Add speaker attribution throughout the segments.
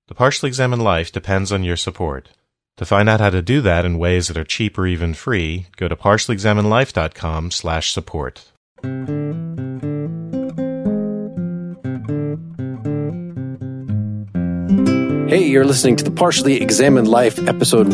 Speaker 1: The Partially Examined Life depends on your support. To find out how to do that in ways that are cheap or even free, go to partiallyexaminedlife.com/support.
Speaker 2: Hey, you're listening to the Partially Examined Life, episode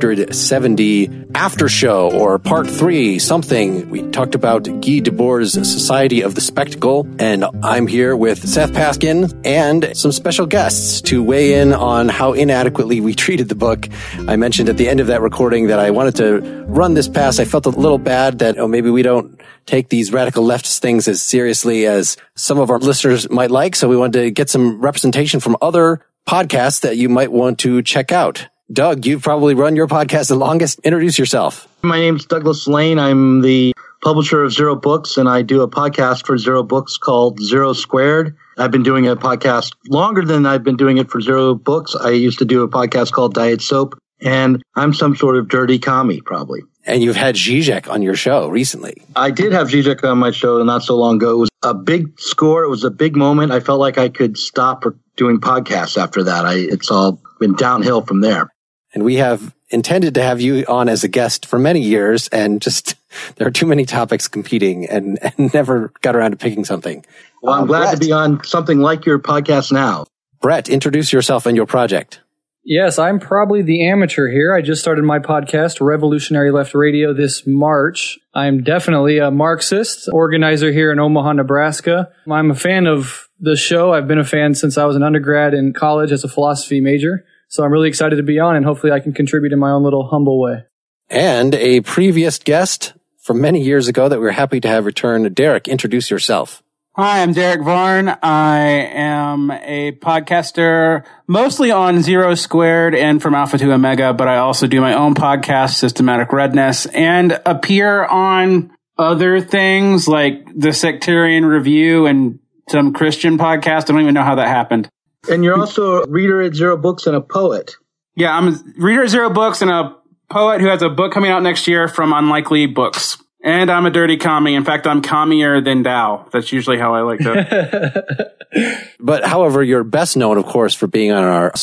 Speaker 2: 170, After Show, or Part 3, something. We talked about Guy Debord's Society of the Spectacle, and I'm here with Seth Paskin and some special guests to weigh in on how inadequately we treated the book. I mentioned at the end of that recording that I wanted to run this past. I felt a little bad that, maybe we don't take these radical leftist things as seriously as some of our listeners might like, so we wanted to get some representation from other podcasts that you might want to check out. Doug, you've probably run your podcast the longest. Introduce yourself.
Speaker 3: My name's Douglas Lane. I'm the publisher of Zero Books, and I do a podcast for Zero Books called Zero Squared. I've been doing a podcast longer than I've been doing it for Zero Books. I used to do a podcast called Diet Soap, and I'm some sort of dirty commie, probably.
Speaker 2: And you've had Zizek on your show recently.
Speaker 3: I did have Zizek on my show not so long ago. It was a big score. It was a big moment. I felt like I could stop doing podcasts after that. It's all been downhill from there.
Speaker 2: And we have intended to have you on as a guest for many years, and just there are too many topics competing and never got around to picking something.
Speaker 3: Well, I'm glad to be on something like your podcast now.
Speaker 2: Brett, introduce yourself and your project.
Speaker 4: Yes, I'm probably the amateur here. I just started my podcast, Revolutionary Left Radio, this March. I'm definitely a Marxist, organizer here in Omaha, Nebraska. I'm a fan of the show. I've been a fan since I was an undergrad in college as a philosophy major. So I'm really excited to be on, and hopefully I can contribute in my own little humble way.
Speaker 2: And a previous guest from many years ago that we're happy to have return. Derek, introduce yourself.
Speaker 5: Hi, I'm Derek Varn. I am a podcaster mostly on Zero Squared and from Alpha to Omega, but I also do my own podcast, Systematic Redness, and appear on other things like the Sectarian Review and some Christian podcast. I don't even know how that happened.
Speaker 3: And you're also a reader at Zero Books and a poet.
Speaker 5: Yeah, I'm a reader at Zero Books and a poet who has a book coming out next year from Unlikely Books. And I'm a dirty commie. In fact, I'm commier than Dow. That's usually how I like to.
Speaker 2: But however, you're best known, of course, for being on our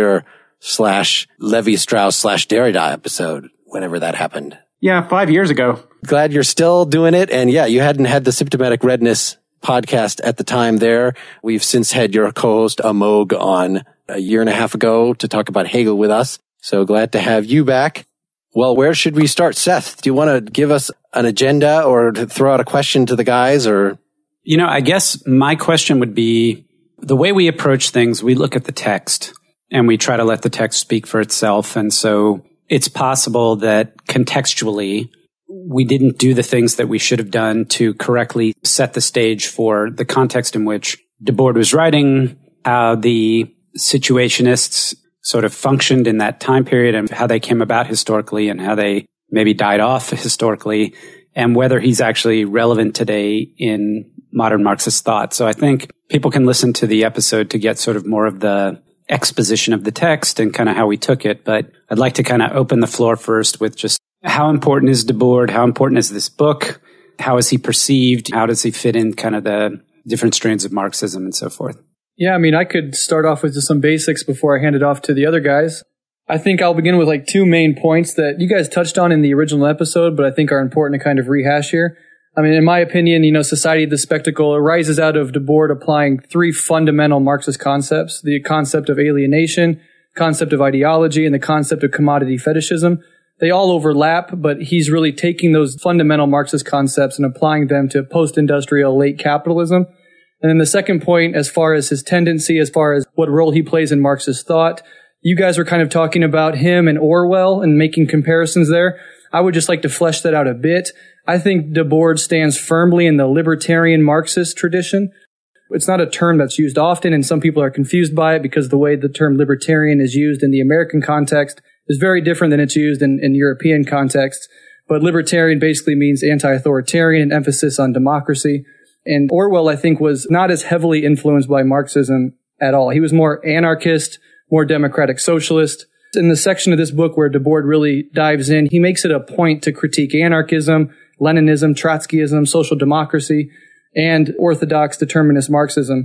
Speaker 2: Saussure/Levi-Strauss/Derrida episode, whenever that happened.
Speaker 5: Yeah, 5 years ago.
Speaker 2: Glad you're still doing it. And yeah, you hadn't had the Symptomatic Redness podcast at the time there. We've since had your co-host Amog on a year and a half ago to talk about Hegel with us. So glad to have you back. Well, where should we start? Seth, do you want to give us an agenda or to throw out a question to the guys? Or,
Speaker 6: I guess my question would be, the way we approach things, we look at the text and we try to let the text speak for itself. And so it's possible that contextually we didn't do the things that we should have done to correctly set the stage for the context in which Debord was writing, how the situationists sort of functioned in that time period and how they came about historically and how they maybe died off historically, and whether he's actually relevant today in modern Marxist thought. So I think people can listen to the episode to get sort of more of the exposition of the text and kind of how we took it. But I'd like to kind of open the floor first with just how important is Debord? How important is this book? How is he perceived? How does he fit in kind of the different strains of Marxism and so forth?
Speaker 4: Yeah, I could start off with just some basics before I hand it off to the other guys. I think I'll begin with two main points that you guys touched on in the original episode, but I think are important to kind of rehash here. In my opinion, Society of the Spectacle arises out of Debord applying three fundamental Marxist concepts: the concept of alienation, concept of ideology, and the concept of commodity fetishism. They all overlap, but he's really taking those fundamental Marxist concepts and applying them to post-industrial late capitalism. And then the second point, as far as his tendency, as far as what role he plays in Marxist thought, you guys were kind of talking about him and Orwell and making comparisons there. I would just like to flesh that out a bit. I think Debord stands firmly in the libertarian Marxist tradition. It's not a term that's used often, and some people are confused by it because the way the term libertarian is used in the American context is very different than it's used in European contexts. But libertarian basically means anti-authoritarian, an emphasis on democracy. And Orwell, I think, was not as heavily influenced by Marxism at all. He was more anarchist, more democratic socialist. In the section of this book where Debord really dives in, he makes it a point to critique anarchism, Leninism, Trotskyism, social democracy, and orthodox determinist Marxism.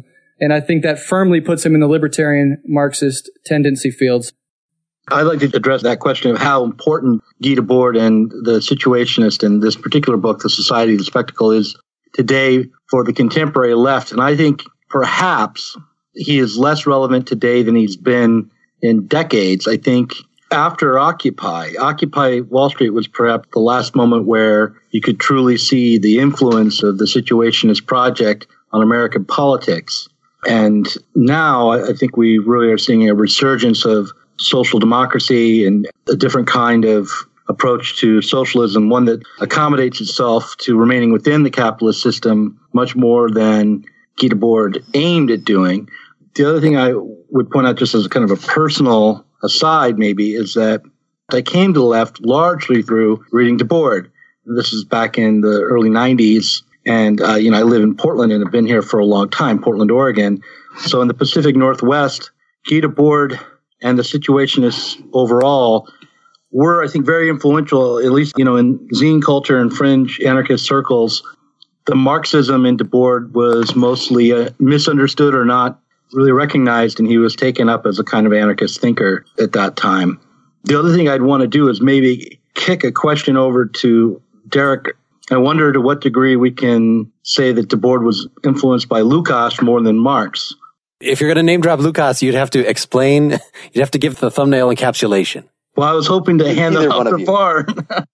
Speaker 4: And I think that firmly puts him in the libertarian Marxist tendency fields.
Speaker 3: I'd like to address that question of how important Guy Debord and the Situationist in this particular book, The Society of the Spectacle, is today for the contemporary left. And I think perhaps he is less relevant today than he's been in decades. I think after Occupy Wall Street was perhaps the last moment where you could truly see the influence of the Situationist project on American politics. And now I think we really are seeing a resurgence of social democracy and a different kind of approach to socialism, one that accommodates itself to remaining within the capitalist system much more than Guy Debord aimed at doing. The other thing I would point out, just as kind of a personal aside maybe, is that I came to the left largely through reading Debord. This is back in the early 90s. And, I live in Portland and have been here for a long time, Portland, Oregon. So in the Pacific Northwest, Guy Debord and the Situationists overall were, I think, very influential, at least, in zine culture and fringe anarchist circles. The Marxism in Debord was mostly misunderstood or not really recognized, and he was taken up as a kind of anarchist thinker at that time. The other thing I'd want to do is maybe kick a question over to Derek. I wonder to what degree we can say that Debord was influenced by Lukács more than Marx.
Speaker 2: If you're going to name drop Lukács, you'd have to explain, you'd have to give the thumbnail encapsulation.
Speaker 3: Well, I was hoping to hand that off to Barn.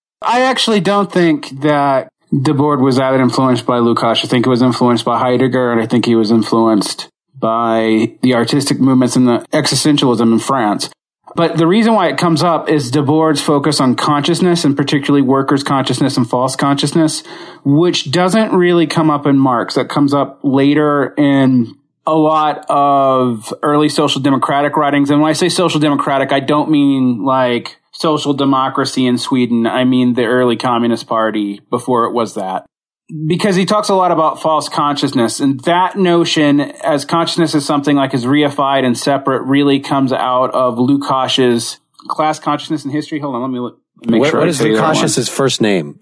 Speaker 5: I actually don't think that Debord was that influenced by Lukács. I think it was influenced by Heidegger, and I think he was influenced by the artistic movements and the existentialism in France. But the reason why it comes up is Debord's focus on consciousness, and particularly workers' consciousness and false consciousness, which doesn't really come up in Marx. That comes up later in a lot of early social democratic writings. And when I say social democratic, I don't mean like social democracy in Sweden. I mean the early Communist Party before it was that. Because he talks a lot about false consciousness, and that notion as consciousness is something like is reified and separate really comes out of Lukács's Class Consciousness in History. Hold on, let me make sure.
Speaker 2: What is Lukács's first name?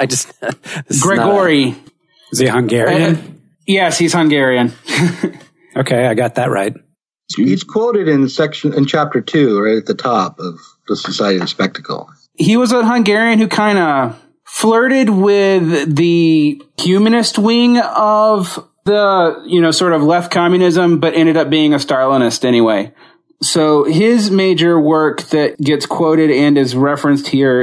Speaker 5: Gregory.
Speaker 6: Is he Hungarian?
Speaker 5: Yes, he's Hungarian.
Speaker 6: Okay, I got that right.
Speaker 3: He's quoted in chapter 2, right at the top of The Society of the Spectacle.
Speaker 5: He was a Hungarian who kind of flirted with the humanist wing of the, sort of left communism, but ended up being a Stalinist anyway. So his major work that gets quoted and is referenced here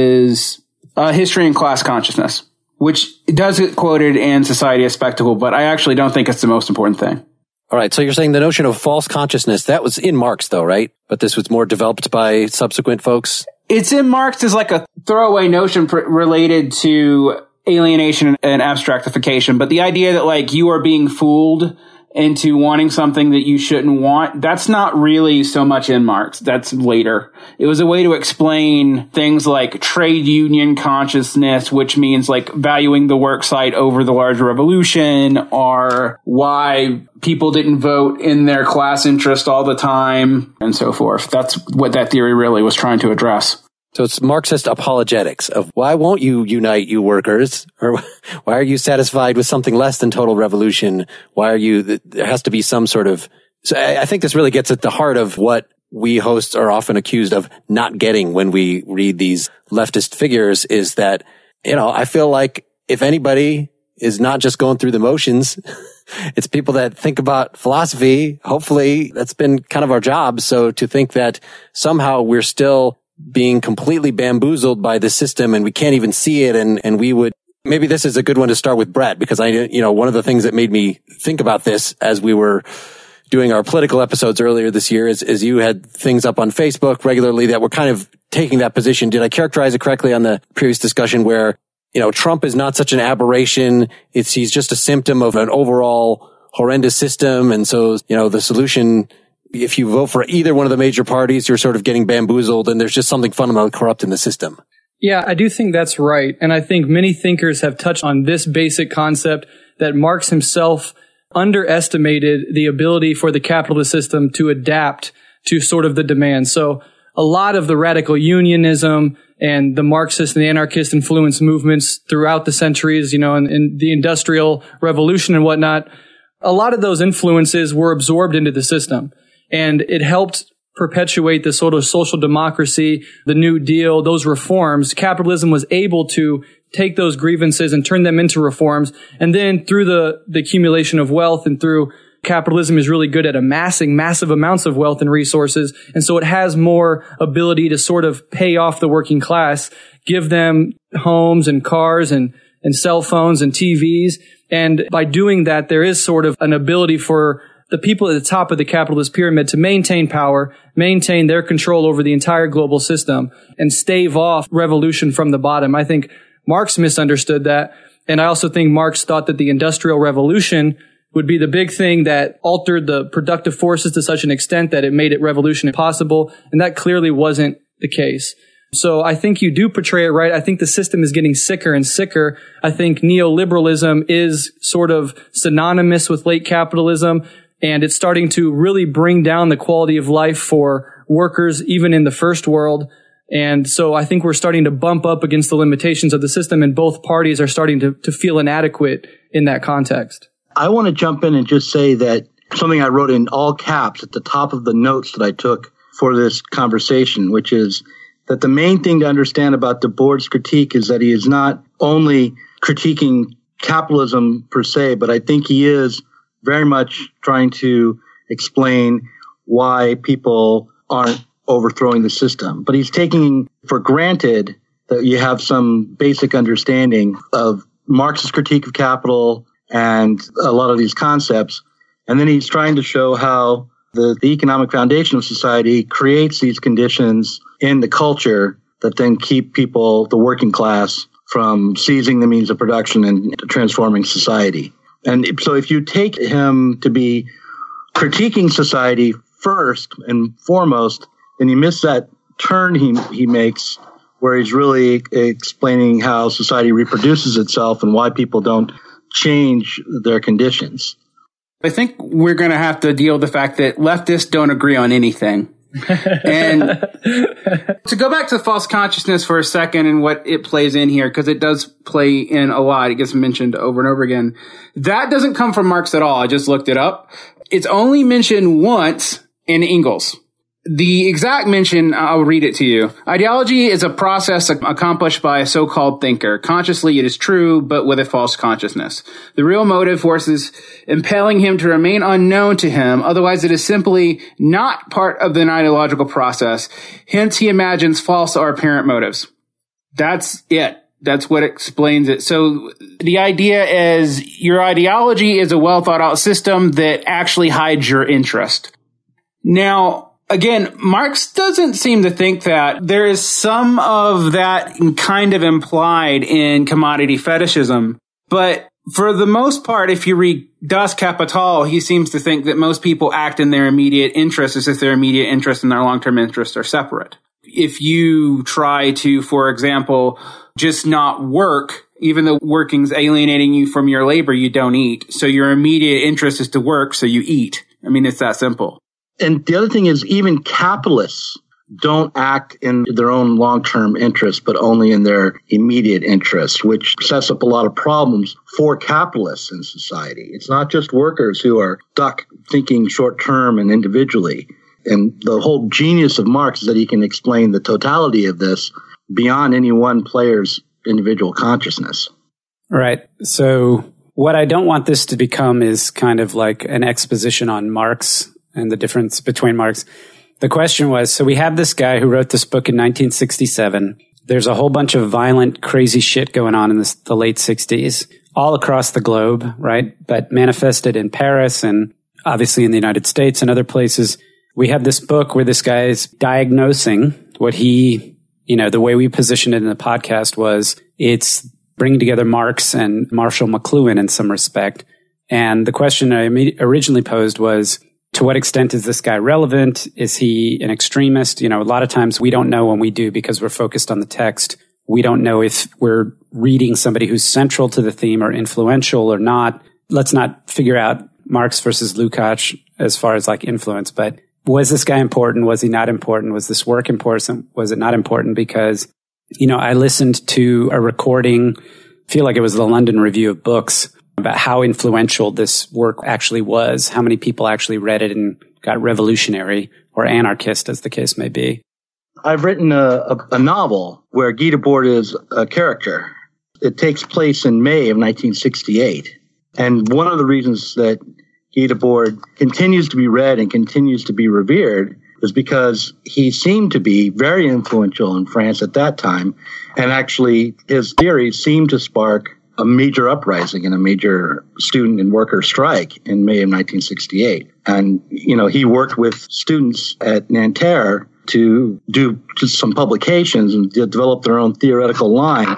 Speaker 5: is History and Class Consciousness, which does get quoted in Society of Spectacle, but I actually don't think it's the most important thing.
Speaker 2: All right, so you're saying the notion of false consciousness, that was in Marx though, right? But this was more developed by subsequent folks?
Speaker 5: It's in Marx as like a throwaway notion related to alienation and abstractification. But the idea that like you are being fooled into wanting something that you shouldn't want, that's not really so much in Marx. That's later. It was a way to explain things like trade union consciousness, which means like valuing the work site over the larger revolution, or why people didn't vote in their class interest all the time, and so forth. That's what that theory really was trying to address.
Speaker 2: So it's Marxist apologetics of why won't you unite, you workers? Or why are you satisfied with something less than total revolution? There has to be some sort of, so I think this really gets at the heart of what we hosts are often accused of not getting when we read these leftist figures, is that, I feel like if anybody is not just going through the motions, it's people that think about philosophy. Hopefully that's been kind of our job. So to think that somehow we're still being completely bamboozled by the system and we can't even see it, and we would, maybe this is a good one to start with Brett, because one of the things that made me think about this as we were doing our political episodes earlier this year is you had things up on Facebook regularly that were kind of taking that position. Did I characterize it correctly on the previous discussion where, Trump is not such an aberration. He's just a symptom of an overall horrendous system. And so, the solution, if you vote for either one of the major parties, you're sort of getting bamboozled and there's just something fundamentally corrupt in the system.
Speaker 4: Yeah, I do think that's right. And I think many thinkers have touched on this basic concept that Marx himself underestimated the ability for the capitalist system to adapt to sort of the demand. So a lot of the radical unionism and the Marxist and the anarchist influenced movements throughout the centuries, and the Industrial Revolution and whatnot, a lot of those influences were absorbed into the system, and it helped perpetuate the sort of social democracy, the New Deal, those reforms. Capitalism was able to take those grievances and turn them into reforms. And then through the accumulation of wealth and through capitalism is really good at amassing massive amounts of wealth and resources. And so it has more ability to sort of pay off the working class, give them homes and cars and cell phones and TVs. And by doing that, there is sort of an ability for the people at the top of the capitalist pyramid to maintain power, maintain their control over the entire global system, and stave off revolution from the bottom. I think Marx misunderstood that. And I also think Marx thought that the Industrial Revolution would be the big thing that altered the productive forces to such an extent that it made it revolution impossible. And that clearly wasn't the case. So I think you do portray it right. I think the system is getting sicker and sicker. I think neoliberalism is sort of synonymous with late capitalism, and it's starting to really bring down the quality of life for workers, even in the first world. And so I think we're starting to bump up against the limitations of the system, and both parties are starting to feel inadequate in that context.
Speaker 3: I want to jump in and just say that something I wrote in all caps at the top of the notes that I took for this conversation, which is that the main thing to understand about Debord's critique is that he is not only critiquing capitalism per se, but I think he is very much trying to explain why people aren't overthrowing the system. But he's taking for granted that you have some basic understanding of Marx's critique of capital and a lot of these concepts. And then he's trying to show how the economic foundation of society creates these conditions in the culture that then keep people, the working class, from seizing the means of production and transforming society. And so if you take him to be critiquing society first and foremost, then you miss that turn he makes where he's really explaining how society reproduces itself and why people don't change their conditions.
Speaker 5: I think we're going to have to deal with the fact that leftists don't agree on anything. And to go back to false consciousness for a second and what it plays in here, because it does play in a lot. It gets mentioned over and over again. That doesn't come from Marx at all. I just looked it up. It's only mentioned once in Engels. The exact mention, I'll read it to you. Ideology is a process accomplished by a so-called thinker. Consciously, it is true, but with a false consciousness. The real motive forces impelling him to remain unknown to him. Otherwise, it is simply not part of an ideological process. Hence, he imagines false or apparent motives. That's it. That's what explains it. So the idea is your ideology is a well thought out system that actually hides your interest. Now, again, Marx doesn't seem to think that. There is some of that kind of implied in commodity fetishism. But for the most part, if you read Das Kapital, he seems to think that most people act in their immediate interest as if their immediate interest and their long-term interests are separate. If you try to, for example, just not work, even though working's alienating you from your labor, you don't eat. So your immediate interest is to work, so you eat. I mean, it's that simple.
Speaker 3: And the other thing is even capitalists don't act in their own long-term interests, but only in their immediate interests, which sets up a lot of problems for capitalists in society. It's not just workers who are stuck thinking short-term and individually. And the whole genius of Marx is that he can explain the totality of this beyond any one player's individual consciousness.
Speaker 6: Right. So what I don't want this to become is kind of like an exposition on Marx and the difference between Marx. The question was, so we have this guy who wrote this book in 1967. There's a whole bunch of violent, crazy shit going on in the late 60s, all across the globe, right? But manifested in Paris and obviously in the United States and other places. We have this book where this guy is diagnosing what he, the way we positioned it in the podcast was it's bringing together Marx and Marshall McLuhan in some respect. And the question I originally posed was, to what extent is this guy relevant? Is he an extremist? A lot of times we don't know when we do because we're focused on the text. We don't know if we're reading somebody who's central to the theme or influential or not. Let's not figure out Marx versus Lukács as far as like influence, but was this guy important? Was he not important? Was this work important? Was it not important? Because, I listened to a recording, I feel like it was the London Review of Books, about how influential this work actually was, how many people actually read it and got revolutionary or anarchist, as the case may be.
Speaker 3: I've written a novel where Guy Debord is a character. It takes place in May of 1968. And one of the reasons that Guy Debord continues to be read and continues to be revered is because he seemed to be very influential in France at that time. And actually, his theories seemed to spark a major uprising and a major student and worker strike in May of 1968. And, he worked with students at Nanterre to do just some publications and develop their own theoretical line.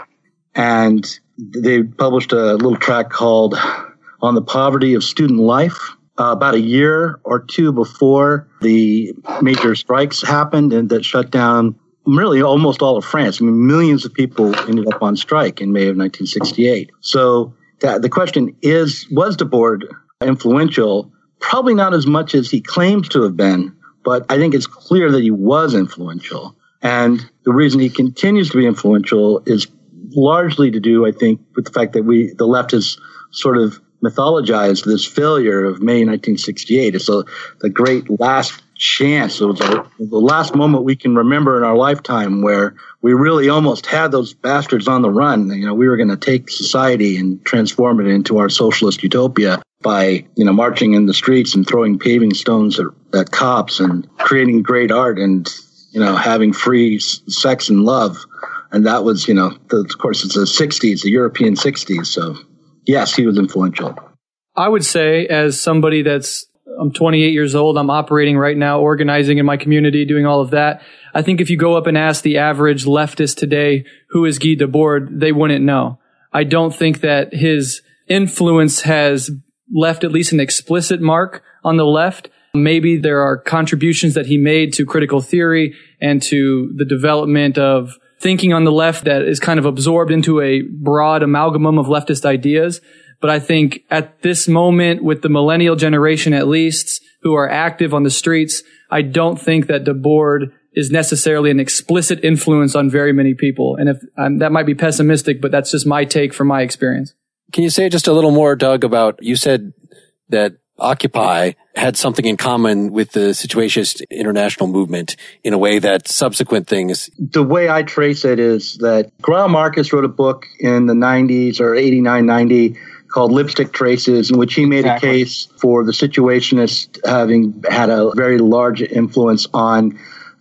Speaker 3: And they published a little tract called On the Poverty of Student Life about a year or two before the major strikes happened and that shut down really almost all of France. I mean, millions of people ended up on strike in May of 1968. So the question is, was Debord influential? Probably not as much as he claims to have been, but I think it's clear that he was influential. And the reason he continues to be influential is largely to do, I think, with the fact that the left has sort of mythologized this failure of May 1968. It's the great last chance. It was the last moment we can remember in our lifetime where we really almost had those bastards on the run. We were going to take society and transform it into our socialist utopia by, marching in the streets and throwing paving stones at cops and creating great art and, having free sex and love. And that was, of course, it's the 60s, the European 60s. So, yes, he was influential.
Speaker 4: I would say, as somebody I'm 28 years old, I'm operating right now, organizing in my community, doing all of that. I think if you go up and ask the average leftist today, who is Guy Debord, they wouldn't know. I don't think that his influence has left at least an explicit mark on the left. Maybe there are contributions that he made to critical theory and to the development of thinking on the left that is kind of absorbed into a broad amalgam of leftist ideas. But I think at this moment, with the millennial generation at least, who are active on the streets, I don't think that Debord is necessarily an explicit influence on very many people. And if that might be pessimistic, but that's just my take from my experience.
Speaker 2: Can you say just a little more, Doug, about, you said that Occupy had something in common with the Situationist International movement in a way that subsequent things...
Speaker 3: The way I trace it is that Greil Marcus wrote a book in the 90s or 89, 90 called Lipstick Traces, in which he made a case for the Situationists having had a very large influence on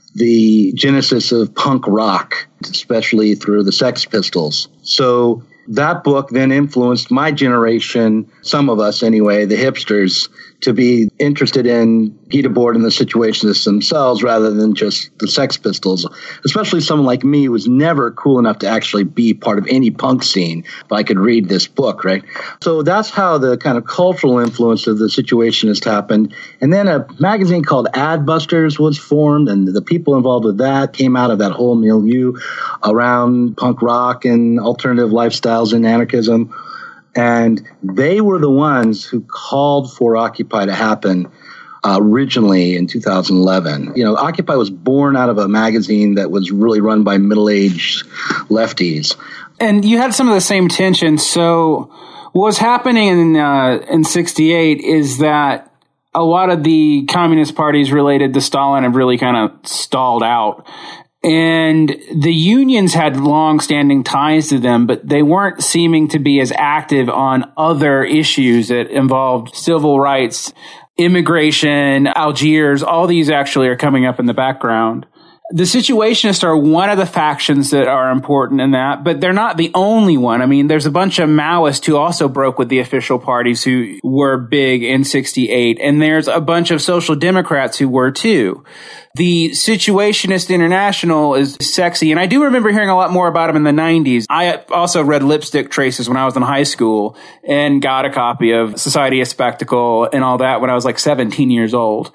Speaker 3: the genesis of punk rock, especially through the Sex Pistols. So that book then influenced my generation, some of us anyway, the hipsters, to be interested in Guy Debord and the Situationists themselves rather than just the Sex Pistols. Especially someone like me who was never cool enough to actually be part of any punk scene, but I could read this book, right? So that's how the kind of cultural influence of the Situationists happened. And then a magazine called Adbusters was formed, and the people involved with that came out of that whole milieu around punk rock and alternative lifestyles and anarchism. And they were the ones who called for Occupy to happen originally in 2011. Occupy was born out of a magazine that was really run by middle-aged lefties.
Speaker 5: And you had some of the same tension. So what was happening in 68 is that a lot of the communist parties related to Stalin have really kind of stalled out. And the unions had long-standing ties to them, but they weren't seeming to be as active on other issues that involved civil rights, immigration, Algiers. All these actually are coming up in the background. The Situationists are one of the factions that are important in that, but they're not the only one. I mean, there's a bunch of Maoists who also broke with the official parties who were big in 68, and there's a bunch of Social Democrats who were too. The Situationist International is sexy, and I do remember hearing a lot more about him in the 90s. I also read Lipstick Traces when I was in high school and got a copy of Society of Spectacle and all that when I was like 17 years old.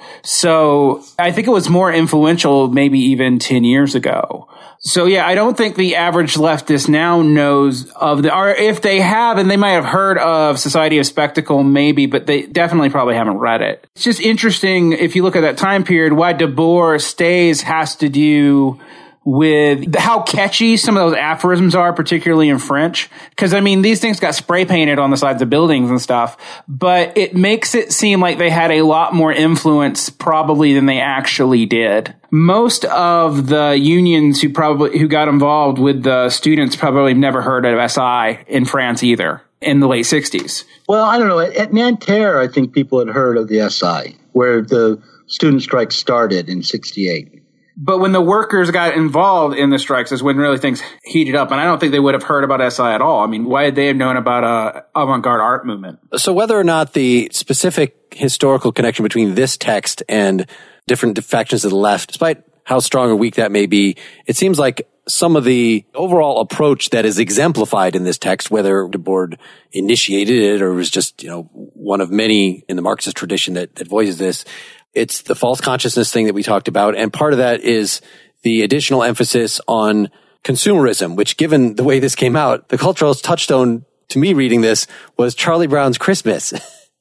Speaker 5: So I think it was more influential maybe even 10 years ago. So yeah, I don't think the average leftist now knows of or if they have, and they might have heard of Society of Spectacle maybe, but they definitely probably haven't read it. It's just interesting if you look at that time period, why Debord stays has to do with how catchy some of those aphorisms are, particularly in French. Because, I mean, these things got spray painted on the sides of buildings and stuff, but it makes it seem like they had a lot more influence probably than they actually did. Most of the unions who got involved with the students probably never heard of SI in France either in the late 60s.
Speaker 3: Well, I don't know. At Nanterre, I think people had heard of the SI, where the student strike started in 68.
Speaker 5: But when the workers got involved in the strikes is when really things heated up. And I don't think they would have heard about SI at all. I mean, why would they have known about a avant-garde art movement?
Speaker 2: So whether or not the specific historical connection between this text and different factions of the left, despite how strong or weak that may be, it seems like some of the overall approach that is exemplified in this text, whether Debord initiated it or was just, one of many in the Marxist tradition that voices this, it's the false consciousness thing that we talked about. And part of that is the additional emphasis on consumerism, which, given the way this came out, the cultural touchstone to me reading this was Charlie Brown's Christmas.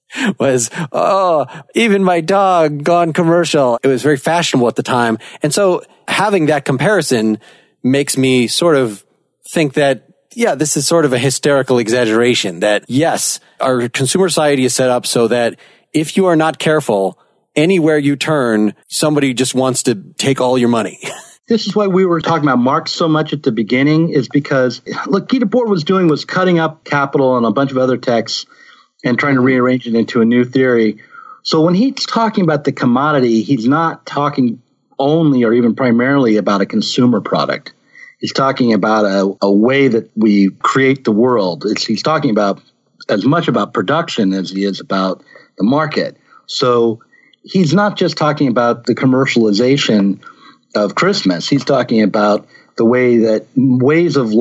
Speaker 2: was, even my dog gone commercial. It was very fashionable at the time. And so having that comparison makes me sort of think that, yeah, this is sort of a hysterical exaggeration that, yes, our consumer society is set up so that if you are not careful, anywhere you turn, somebody just wants to take all your money.
Speaker 3: This is why we were talking about Marx so much at the beginning, is because, look, Guy Debord was cutting up Capital and a bunch of other texts and trying to rearrange it into a new theory. So when he's talking about the commodity, he's not talking only or even primarily about a consumer product. He's talking about a way that we create the world. He's talking about as much about production as he is about the market. So he's not just talking about the commercialization of Christmas. He's talking about the way that modes of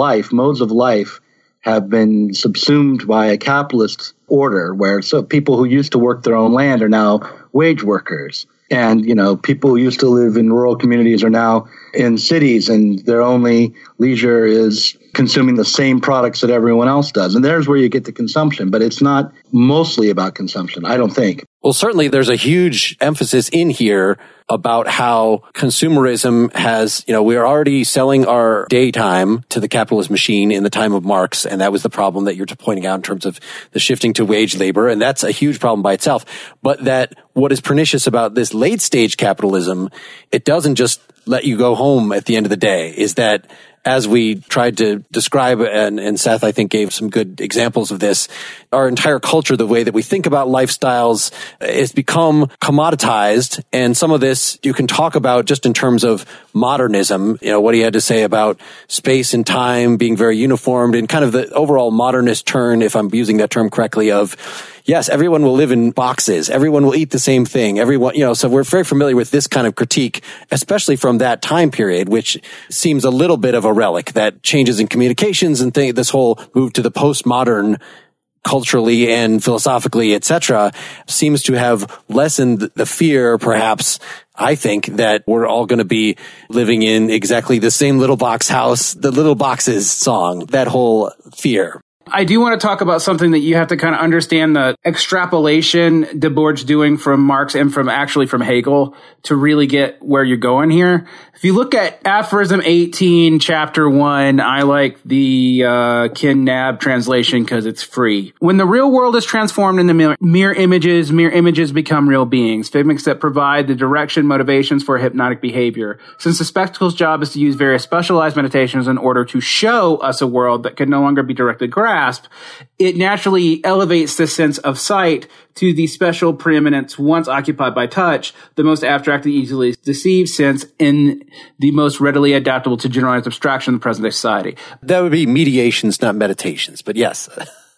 Speaker 3: life have been subsumed by a capitalist order, where so people who used to work their own land are now wage workers. And, people who used to live in rural communities are now in cities, and their only leisure is consuming the same products that everyone else does. And there's where you get the consumption, but it's not mostly about consumption, I don't think.
Speaker 2: Well, certainly there's a huge emphasis in here about how consumerism has, we are already selling our daytime to the capitalist machine in the time of Marx. And that was the problem that you're pointing out in terms of the shifting to wage labor. And that's a huge problem by itself. But that what is pernicious about this late stage capitalism, it doesn't just let you go home at the end of the day, is that as we tried to describe, and Seth, I think, gave some good examples of this, our entire culture, the way that we think about lifestyles, it's become commoditized. And some of this you can talk about just in terms of modernism, what he had to say about space and time being very uniformed, and kind of the overall modernist turn, if I'm using that term correctly, of, yes, everyone will live in boxes. Everyone will eat the same thing. Everyone, so we're very familiar with this kind of critique, especially from that time period, which seems a little bit of a relic, that changes in communications and this whole move to the postmodern culturally and philosophically, etc., seems to have lessened the fear, perhaps, I think, that we're all going to be living in exactly the same little box house, the Little Boxes song, that whole fear.
Speaker 5: I do want to talk about something that you have to kind of understand the extrapolation Debord's doing from Marx and from Hegel to really get where you're going here. If you look at Aphorism 18, Chapter 1, I like the Ken Nab translation because it's free. When the real world is transformed into mere images become real beings, figments that provide the direction, motivations for hypnotic behavior. Since the spectacle's job is to use various specialized meditations in order to show us a world that can no longer be directly grasped, it naturally elevates the sense of sight to the special preeminence once occupied by touch, the most abstract and easily deceived sense, in the most readily adaptable to generalized abstraction in the present-day society.
Speaker 2: That would be mediations, not meditations, but yes.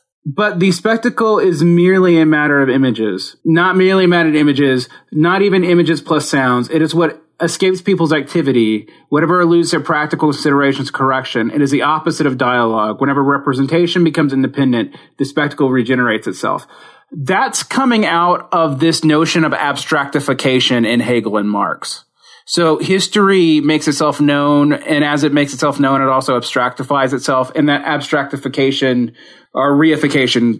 Speaker 5: But the spectacle is merely a matter of images, not merely a matter of images, not even images plus sounds. It is what escapes people's activity, whatever eludes their practical considerations of correction. It is the opposite of dialogue. Whenever representation becomes independent, the spectacle regenerates itself. That's coming out of this notion of abstractification in Hegel and Marx. So history makes itself known, and as it makes itself known, it also abstractifies itself, and that abstractification or reification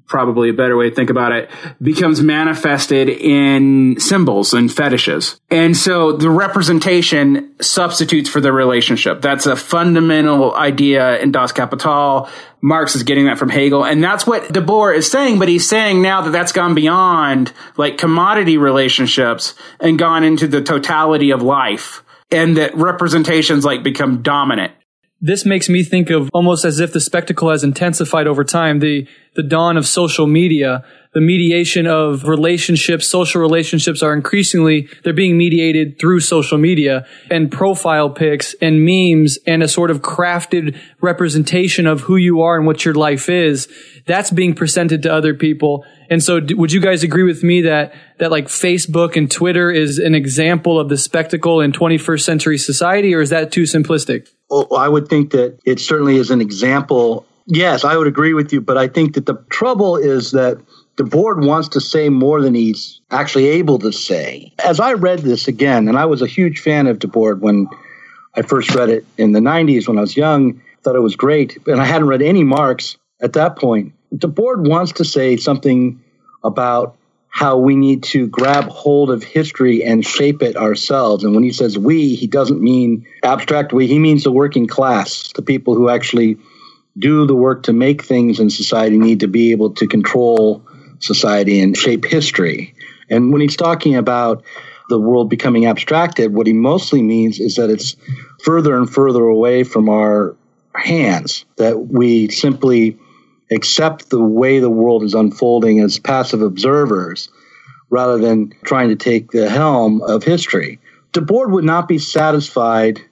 Speaker 5: probably a better way to think about it, becomes manifested in symbols and fetishes. And so the representation substitutes for the relationship. That's a fundamental idea in Das Kapital. Marx is getting that from Hegel. And that's what Debord is saying, but he's saying now that that's gone beyond like commodity relationships and gone into the totality of life, and that representations like become dominant.
Speaker 4: This makes me think of almost as if the spectacle has intensified over time. The dawn of social media, the mediation of relationships, social relationships are increasingly, they're being mediated through social media, and profile pics and memes and a sort of crafted representation of who you are and what your life is. That's being presented to other people. And so would you guys agree with me that like Facebook and Twitter is an example of the spectacle in 21st century society, or is that too simplistic?
Speaker 3: Well, I would think that it certainly is an example. Yes, I would agree with you, but I think that the trouble is that Debord wants to say more than he's actually able to say. As I read this again, and I was a huge fan of Debord when I first read it in the 90s when I was young, thought it was great, and I hadn't read any Marx at that point. Debord wants to say something about how we need to grab hold of history and shape it ourselves. And when he says we, he doesn't mean abstract we. He means the working class, the people who actually do the work to make things in society need to be able to control society and shape history. And when he's talking about the world becoming abstracted, what he mostly means is that it's further and further away from our hands, that we simply accept the way the world is unfolding as passive observers rather than trying to take the helm of history. Debord would not be satisfied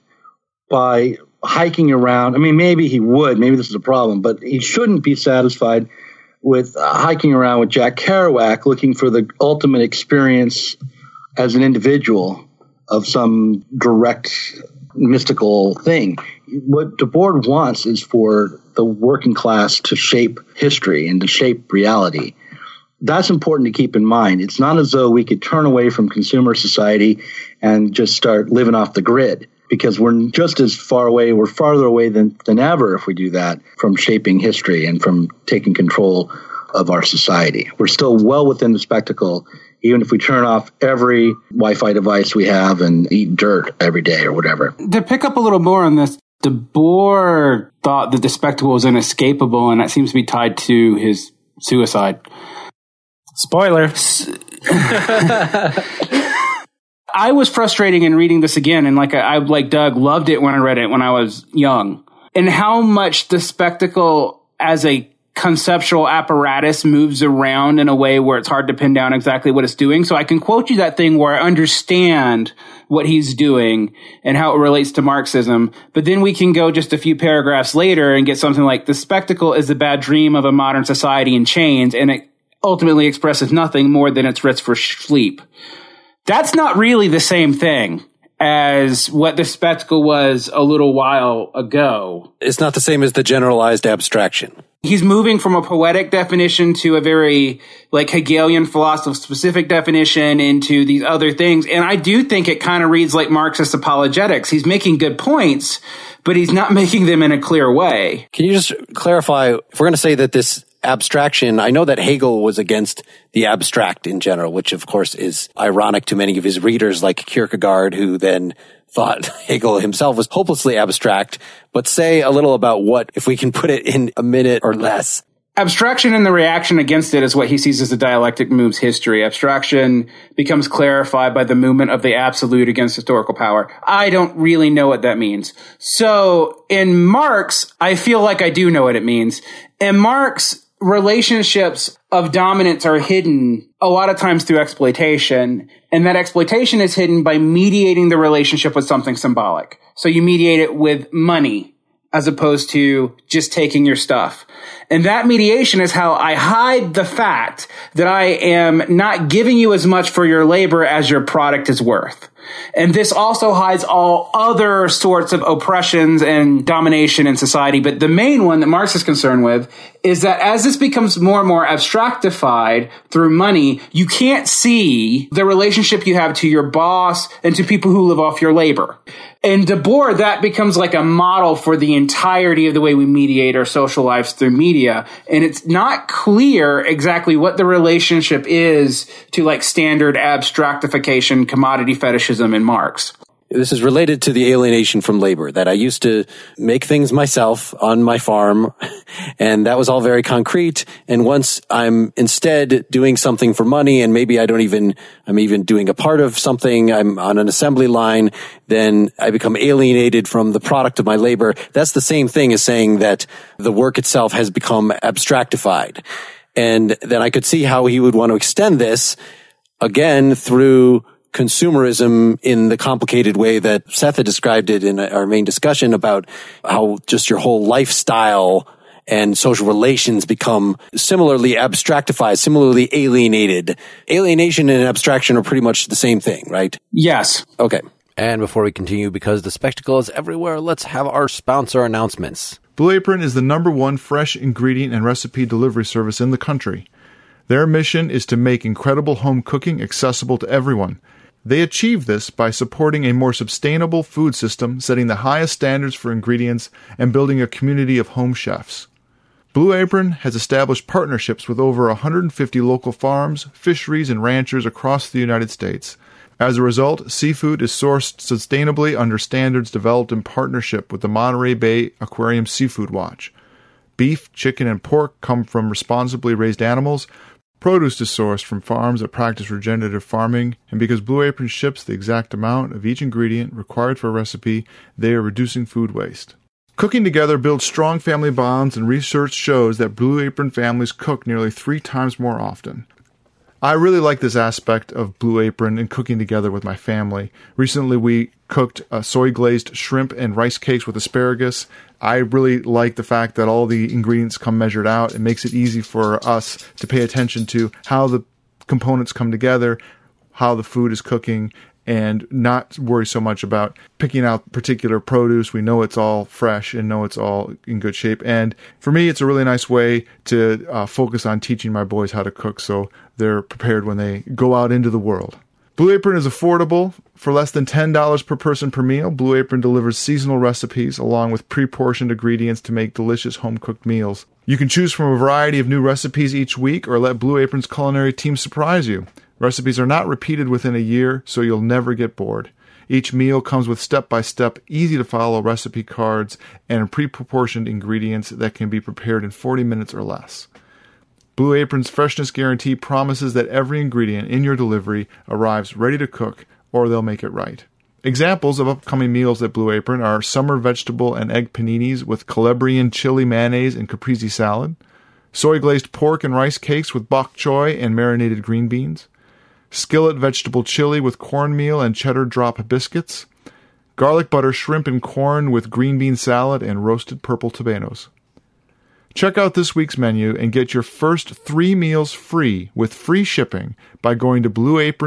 Speaker 3: by hiking around. I mean, maybe he would. Maybe this is a problem, but he shouldn't be satisfied with hiking around with Jack Kerouac looking for the ultimate experience as an individual of some direct mystical thing. What Debord wants is for the working class to shape history and to shape reality. That's important to keep in mind. It's not as though we could turn away from consumer society and just start living off the grid, because we're just as far away, we're farther away than ever if we do that, from shaping history and from taking control of our society. We're still well within the spectacle, even if we turn off every Wi-Fi device we have and eat dirt every day or whatever.
Speaker 5: To pick up a little more on this, Debord thought that the spectacle was inescapable, and that seems to be tied to his suicide.
Speaker 6: Spoiler.
Speaker 5: I was frustrating in reading this again, and I like Doug, loved it when I read it when I was young. And how much the spectacle as a conceptual apparatus moves around in a way where it's hard to pin down exactly what it's doing. So I can quote you that thing where I understand what he's doing and how it relates to Marxism. But then we can go just a few paragraphs later and get something like, the spectacle is the bad dream of a modern society in chains, and it ultimately expresses nothing more than its writs for sleep. That's not really the same thing as what the spectacle was a little while ago.
Speaker 2: It's not the same as the generalized abstraction.
Speaker 5: He's moving from a poetic definition to a very Hegelian philosophy-specific definition into these other things. And I do think it kind of reads like Marxist apologetics. He's making good points, but he's not making them in a clear way.
Speaker 2: Can you just clarify, if we're going to say that this abstraction, I know that Hegel was against the abstract in general, which of course is ironic to many of his readers like Kierkegaard, who then thought Hegel himself was hopelessly abstract. But say a little about what, if we can put it in a minute or less.
Speaker 5: Abstraction and the reaction against it is what he sees as the dialectic moves history. Abstraction becomes clarified by the movement of the absolute against historical power. I don't really know what that means. So in Marx, I feel like I do know what it means. In Marx, relationships of dominance are hidden a lot of times through exploitation, and that exploitation is hidden by mediating the relationship with something symbolic. So you mediate it with money as opposed to just taking your stuff. And that mediation is how I hide the fact that I am not giving you as much for your labor as your product is worth. And this also hides all other sorts of oppressions and domination in society. But the main one that Marx is concerned with is that as this becomes more and more abstractified through money, you can't see the relationship you have to your boss and to people who live off your labor. In Debord, that becomes like a model for the entirety of the way we mediate our social lives through in media. And it's not clear exactly what the relationship is to like standard abstractification, commodity fetishism in Marx.
Speaker 2: This is related to the alienation from labor, that I used to make things myself on my farm, and that was all very concrete. And once I'm instead doing something for money, and maybe I'm even doing a part of something, I'm on an assembly line, then I become alienated from the product of my labor. That's the same thing as saying that the work itself has become abstractified. And then I could see how he would want to extend this again through consumerism in the complicated way that Seth had described it in our main discussion about how just your whole lifestyle and social relations become similarly abstractified, similarly alienated. Alienation and abstraction are pretty much the same thing, right?
Speaker 5: Yes.
Speaker 2: Okay. And before we continue, because the spectacle is everywhere, let's have our sponsor announcements.
Speaker 7: Blue Apron is the #1 fresh ingredient and recipe delivery service in the country. Their mission is to make incredible home cooking accessible to everyone. They achieve this by supporting a more sustainable food system, setting the highest standards for ingredients, and building a community of home chefs. Blue Apron has established partnerships with over 150 local farms, fisheries, and ranchers across the United States. As a result, seafood is sourced sustainably under standards developed in partnership with the Monterey Bay Aquarium Seafood Watch. Beef, chicken, and pork come from responsibly raised animals. Produce is sourced from farms that practice regenerative farming, and because Blue Apron ships the exact amount of each ingredient required for a recipe, they are reducing food waste. Cooking together builds strong family bonds, and research shows that Blue Apron families cook nearly 3 times more often. I really like this aspect of Blue Apron and cooking together with my family. Recently, we cooked soy-glazed shrimp and rice cakes with asparagus. I really like the fact that all the ingredients come measured out. It makes it easy for us to pay attention to how the components come together, how the food is cooking, and not worry so much about picking out particular produce. We know it's all fresh and know it's all in good shape. And for me, it's a really nice way to focus on teaching my boys how to cook so they're prepared when they go out into the world. Blue Apron is affordable. For less than $10 per person per meal, Blue Apron delivers seasonal recipes along with pre-portioned ingredients to make delicious home-cooked meals. You can choose from a variety of new recipes each week or let Blue Apron's culinary team surprise you. Recipes are not repeated within a year, so you'll never get bored. Each meal comes with step-by-step, easy-to-follow recipe cards and pre-proportioned ingredients that can be prepared in 40 minutes or less. Blue Apron's freshness guarantee promises that every ingredient in your delivery arrives ready to cook, or they'll make it right. Examples of upcoming meals at Blue Apron are summer vegetable and egg paninis with Calabrian chili mayonnaise and caprese salad, soy-glazed pork and rice cakes with bok choy and marinated green beans, skillet vegetable chili with cornmeal and cheddar drop biscuits, garlic butter shrimp and corn with green bean salad and roasted purple tomatoes. Check out this week's menu and get your first 3 meals free with free shipping by going to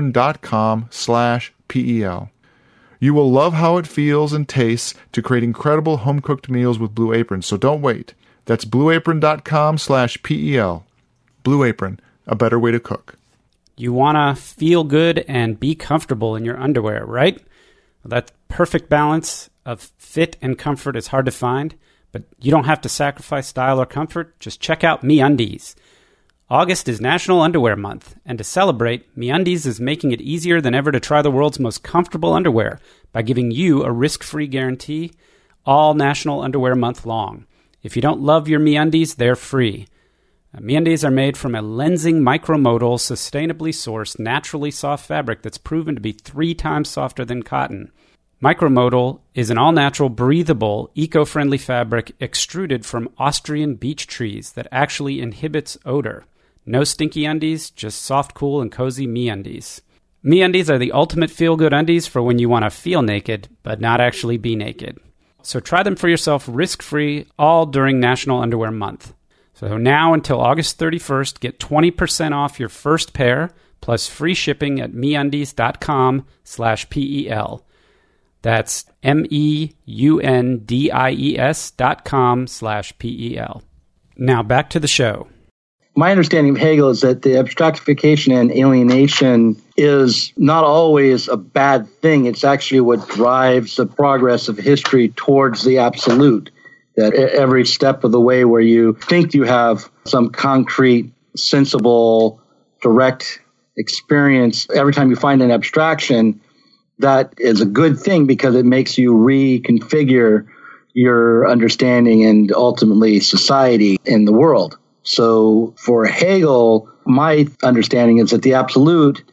Speaker 7: blueapron.com/PEL. You will love how it feels and tastes to create incredible home-cooked meals with Blue Apron, so don't wait. That's blueapron.com/PEL. Blue Apron, a better way to cook.
Speaker 6: You want to feel good and be comfortable in your underwear, right? Well, that perfect balance of fit and comfort is hard to find, but you don't have to sacrifice style or comfort. Just check out MeUndies. August is National Underwear Month, and to celebrate, MeUndies is making it easier than ever to try the world's most comfortable underwear by giving you a risk-free guarantee all National Underwear Month long. If you don't love your MeUndies, they're free. MeUndies are made from a lensing micromodal, sustainably sourced, naturally soft fabric that's proven to be 3 times softer than cotton. Micromodal is an all-natural, breathable, eco-friendly fabric extruded from Austrian beech trees that actually inhibits odor. No stinky undies, just soft, cool, and cozy MeUndies. MeUndies are the ultimate feel-good undies for when you want to feel naked, but not actually be naked. So try them for yourself risk-free all during National Underwear Month. So now until August 31st, get 20% off your first pair, plus free shipping at MeUndies.com/PEL. That's MEUNDIES.com/PEL. Now back to the show.
Speaker 3: My understanding of Hegel is that the abstractification and alienation is not always a bad thing. It's actually what drives the progress of history towards the absolute. that every step of the way where you think you have some concrete, sensible, direct experience, every time you find an abstraction, that is a good thing because it makes you reconfigure your understanding and ultimately society in the world. So for Hegel, my understanding is that the absolute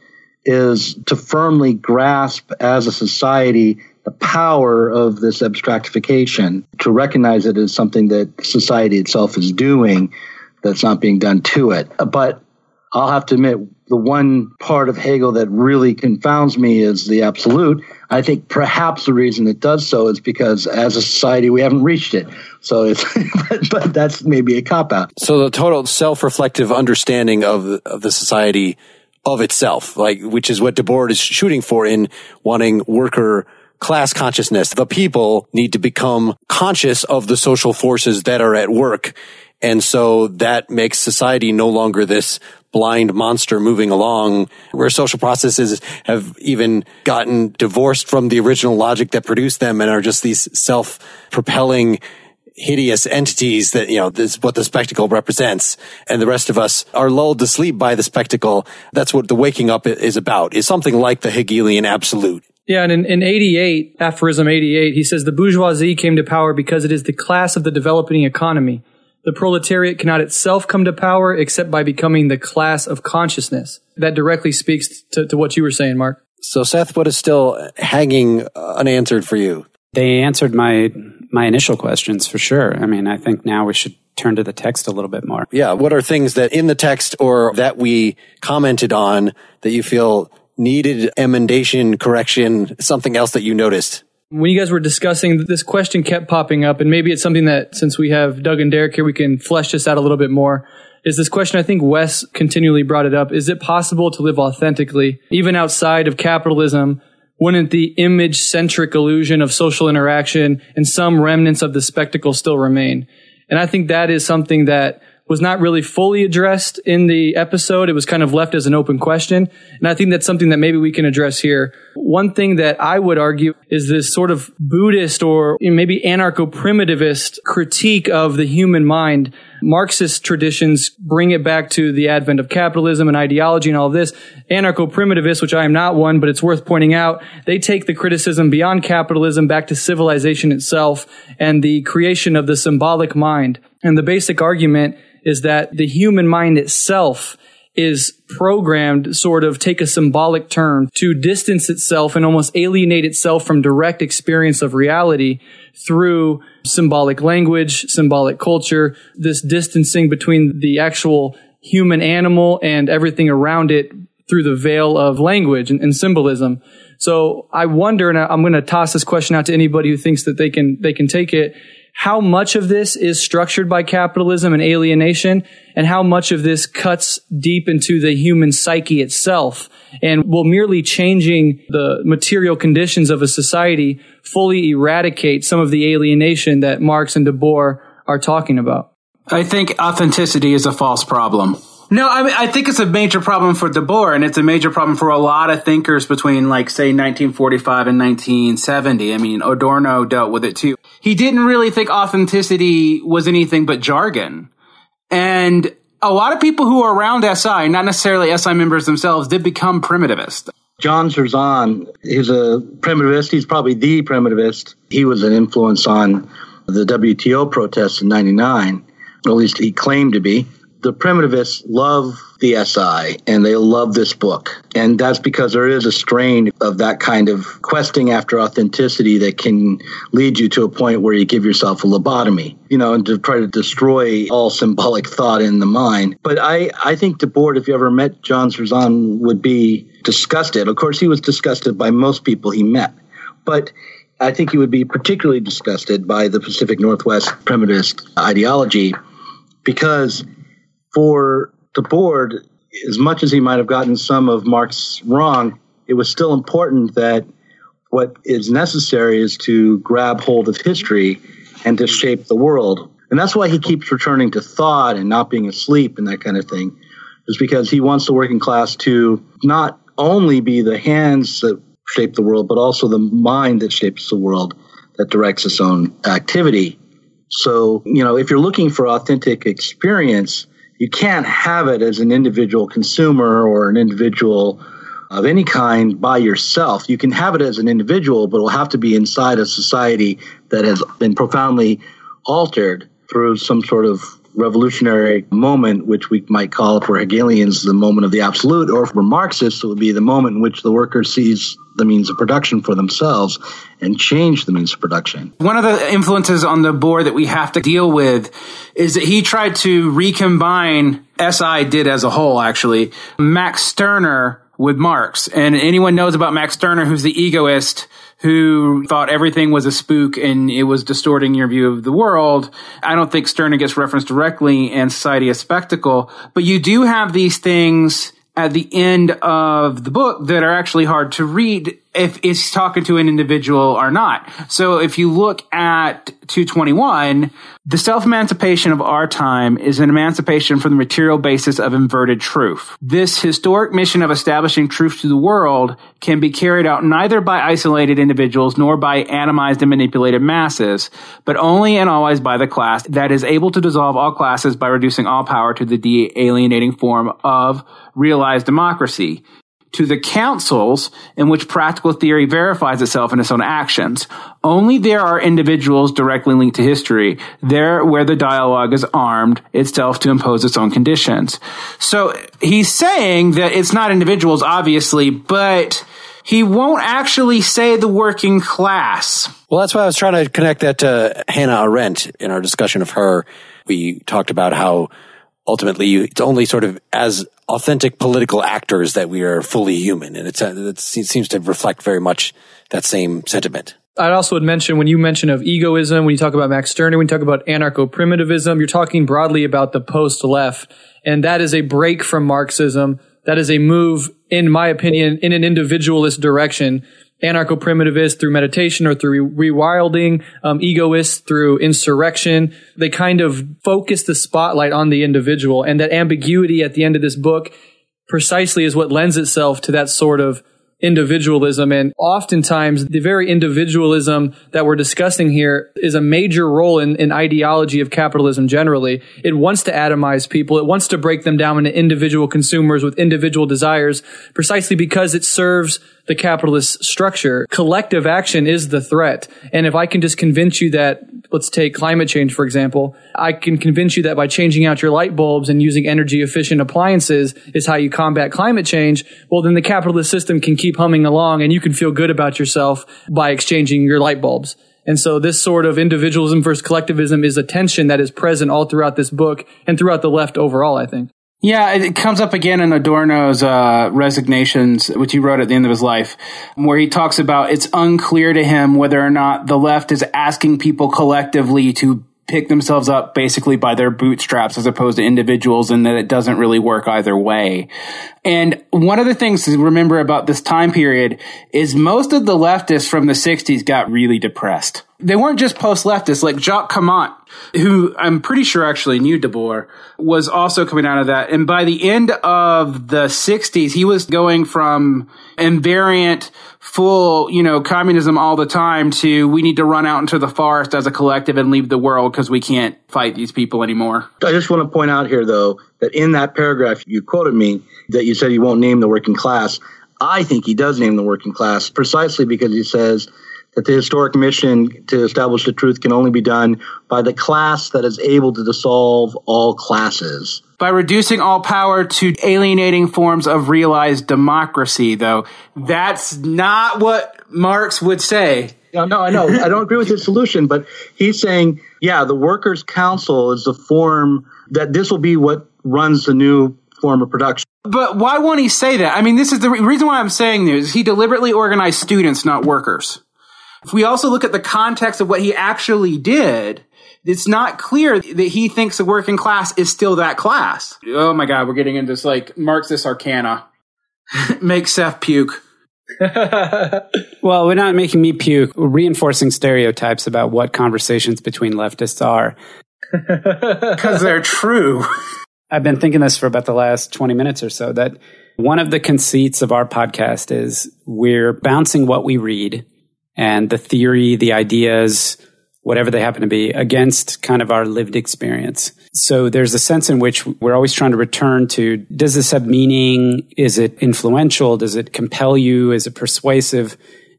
Speaker 3: is to firmly grasp as a society the power of this abstractification, to recognize it as something that society itself is doing that's not being done to it. But I'll have to admit, the one part of Hegel that really confounds me is the absolute. I think perhaps the reason it does so is because as a society, we haven't reached it. So it's, but that's maybe a cop-out.
Speaker 2: So the total self-reflective understanding of the society of itself, which is what Debord is shooting for in wanting worker class consciousness. The people need to become conscious of the social forces that are at work. And so that makes society no longer this blind monster moving along, where social processes have even gotten divorced from the original logic that produced them and are just these self-propelling hideous entities that, this is what the spectacle represents. And the rest of us are lulled to sleep by the spectacle. That's what the waking up is about, is something like the Hegelian absolute.
Speaker 4: Yeah, and in 88, aphorism 88, he says, the bourgeoisie came to power because it is the class of the developing economy. The proletariat cannot itself come to power except by becoming the class of consciousness. That directly speaks to what you were saying, Mark.
Speaker 2: So, Seth, what is still hanging unanswered for you?
Speaker 6: They answered my initial questions for sure. I mean, I think now we should turn to the text a little bit more.
Speaker 2: Yeah, what are things that in the text or that we commented on that you feel needed emendation, correction, something else that you noticed?
Speaker 4: When you guys were discussing, this question kept popping up, and maybe it's something that, since we have Doug and Derek here, we can flesh this out a little bit more. Is this question, I think Wes continually brought it up, is it possible to live authentically, even outside of capitalism? Wouldn't the image-centric illusion of social interaction and some remnants of the spectacle still remain? And I think that is something that was not really fully addressed in the episode. It was kind of left as an open question. And I think that's something that maybe we can address here. One thing that I would argue is this sort of Buddhist or maybe anarcho-primitivist critique of the human mind. Marxist traditions bring it back to the advent of capitalism and ideology and all of this. Anarcho-primitivists, which I am not one, but it's worth pointing out, they take the criticism beyond capitalism back to civilization itself and the creation of the symbolic mind. And the basic argument is that the human mind itself is programmed, sort of take a symbolic turn, to distance itself and almost alienate itself from direct experience of reality through symbolic language, symbolic culture, this distancing between the actual human animal and everything around it through the veil of language and symbolism. So I wonder, and I'm going to toss this question out to anybody who thinks that they can take it, how much of this is structured by capitalism and alienation, and how much of this cuts deep into the human psyche itself, and will merely changing the material conditions of a society fully eradicate some of the alienation that Marx and Debord are talking about?
Speaker 5: I think authenticity is a false problem. No, I think it's a major problem for Debord, and it's a major problem for a lot of thinkers between, say, 1945 and 1970. I mean, Adorno dealt with it too. He didn't really think authenticity was anything but jargon. And a lot of people who are around SI, not necessarily SI members themselves, did become primitivist.
Speaker 3: John Zerzan, he's a primitivist. He's probably the primitivist. He was an influence on the WTO protests in 99. At least he claimed to be. The primitivists love the SI, and they love this book. And that's because there is a strain of that kind of questing after authenticity that can lead you to a point where you give yourself a lobotomy, and to try to destroy all symbolic thought in the mind. But I think Debord, if you ever met John Zerzan, would be disgusted. Of course, he was disgusted by most people he met. But I think he would be particularly disgusted by the Pacific Northwest primitivist ideology, because for Debord, as much as he might have gotten some of Marx wrong, it was still important that what is necessary is to grab hold of history and to shape the world. And that's why he keeps returning to thought and not being asleep and that kind of thing, is because he wants the working class to not only be the hands that shape the world, but also the mind that shapes the world, that directs its own activity. So, if you're looking for authentic experience, you can't have it as an individual consumer or an individual of any kind by yourself. You can have it as an individual, but it'll have to be inside a society that has been profoundly altered through some sort of revolutionary moment, which we might call, if we're Hegelians, the moment of the absolute, or if we're Marxists, it would be the moment in which the worker sees the means of production for themselves and change the means of production.
Speaker 5: One of the influences on the Bohr that we have to deal with is that he tried to recombine, SI did as a whole actually, Max Stirner with Marx. And anyone knows about Max Stirner, who's the egoist who thought everything was a spook and it was distorting your view of the world. I don't think Stirner gets referenced directly in Society of Spectacle, but you do have these things at the end of the book that are actually hard to read if it's talking to an individual or not. So if you look at 221, the self-emancipation of our time is an emancipation from the material basis of inverted truth. This historic mission of establishing truth to the world can be carried out neither by isolated individuals nor by atomized and manipulated masses, but only and always by the class that is able to dissolve all classes by reducing all power to the de-alienating form of realized democracy, to the councils in which practical theory verifies itself in its own actions. Only there are individuals directly linked to history, there where the dialogue is armed itself to impose its own conditions. So he's saying that it's not individuals, obviously, but he won't actually say the working class.
Speaker 2: Well, that's why I was trying to connect that to Hannah Arendt in our discussion of her. We talked about how ultimately it's only sort of as authentic political actors that we are fully human. And it seems to reflect very much that same sentiment.
Speaker 4: I'd also would mention, when you mention of egoism, when you talk about Max Stirner, when you talk about anarcho-primitivism, you're talking broadly about the post-left. And that is a break from Marxism. That is a move, in my opinion, in an individualist direction. Anarcho-primitivists through meditation or through rewilding, egoists through insurrection. They kind of focus the spotlight on the individual, and that ambiguity at the end of this book precisely is what lends itself to that sort of individualism. And oftentimes the very individualism that we're discussing here is a major role in ideology of capitalism generally. It wants to atomize people. It wants to break them down into individual consumers with individual desires, precisely because it serves the capitalist structure. Collective action is the threat. And if I can just convince you that, let's take climate change, for example, I can convince you that by changing out your light bulbs and using energy efficient appliances is how you combat climate change, well, then the capitalist system can keep humming along and you can feel good about yourself by exchanging your light bulbs. And so this sort of individualism versus collectivism is a tension that is present all throughout this book and throughout the left overall, I think.
Speaker 5: Yeah, it comes up again in Adorno's Resignations, which he wrote at the end of his life, where he talks about it's unclear to him whether or not the left is asking people collectively to pick themselves up basically by their bootstraps as opposed to individuals, and that it doesn't really work either way. And one of the things to remember about this time period is most of the leftists from the 60s got really depressed. They weren't just post-leftists, like Jacques Comont, who I'm pretty sure actually knew Debord, was also coming out of that. And by the end of the 60s, he was going from invariant, full, communism all the time to we need to run out into the forest as a collective and leave the world because we can't fight these people anymore.
Speaker 3: I just want to point out here, though, that in that paragraph you quoted me, that you said you won't name the working class. I think he does name the working class precisely because he says that the historic mission to establish the truth can only be done by the class that is able to dissolve all classes.
Speaker 5: By reducing all power to alienating forms of realized democracy, though. That's not what Marx would say.
Speaker 3: No, I know. I don't agree with his solution, but he's saying, yeah, the Workers' Council is the form that this will be what runs the new form of production.
Speaker 5: But why won't he say that? I mean, this is the reason why I'm saying this. Is he deliberately organized students, not workers. If we also look at the context of what he actually did, it's not clear that he thinks the working class is still that class. Oh my God, we're getting into this like Marxist arcana. Make Seth puke.
Speaker 6: Well, we're not making me puke. We're reinforcing stereotypes about what conversations between leftists are.
Speaker 5: Because they're true.
Speaker 6: I've been thinking this for about the last 20 minutes or so, that one of the conceits of our podcast is we're bouncing what we read and the theory, the ideas whatever they happen to be, against kind of our lived experience. So there's a sense in which we're always trying to return to, does this have meaning? Is it influential? Does it compel you? Is it persuasive?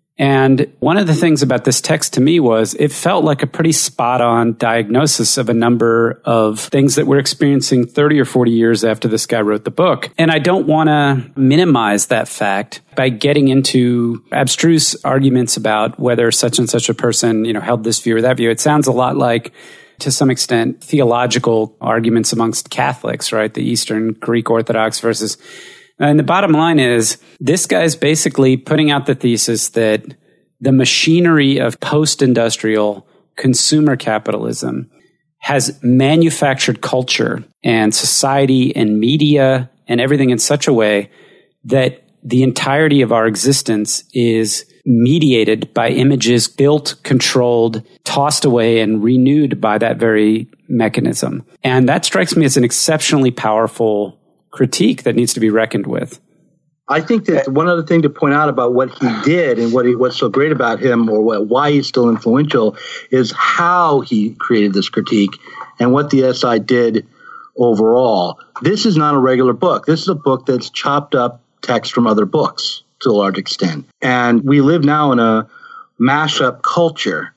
Speaker 6: And one of the things about this text to me was it felt like a pretty spot-on diagnosis of a number of things that we're experiencing 30 or 40 years after this guy wrote the book. And I don't want to minimize that fact by getting into abstruse arguments about whether such and such a person, held this view or that view. It sounds a lot like, to some extent, theological arguments amongst Catholics, right? The Eastern Greek Orthodox versus... And the bottom line is, this guy's basically putting out the thesis that the machinery of post-industrial consumer capitalism has manufactured culture and society and media and everything in such a way that the entirety of our existence is mediated by images built, controlled, tossed away, and renewed by that very mechanism. And that strikes me as an exceptionally powerful critique that needs to be reckoned with.
Speaker 3: I think that one other thing to point out about what he did and what's so great about him, or why he's still influential, is how he created this critique and what the SI did overall. This is not a regular book. This is a book that's chopped up text from other books to a large extent. And we live now in a mashup culture.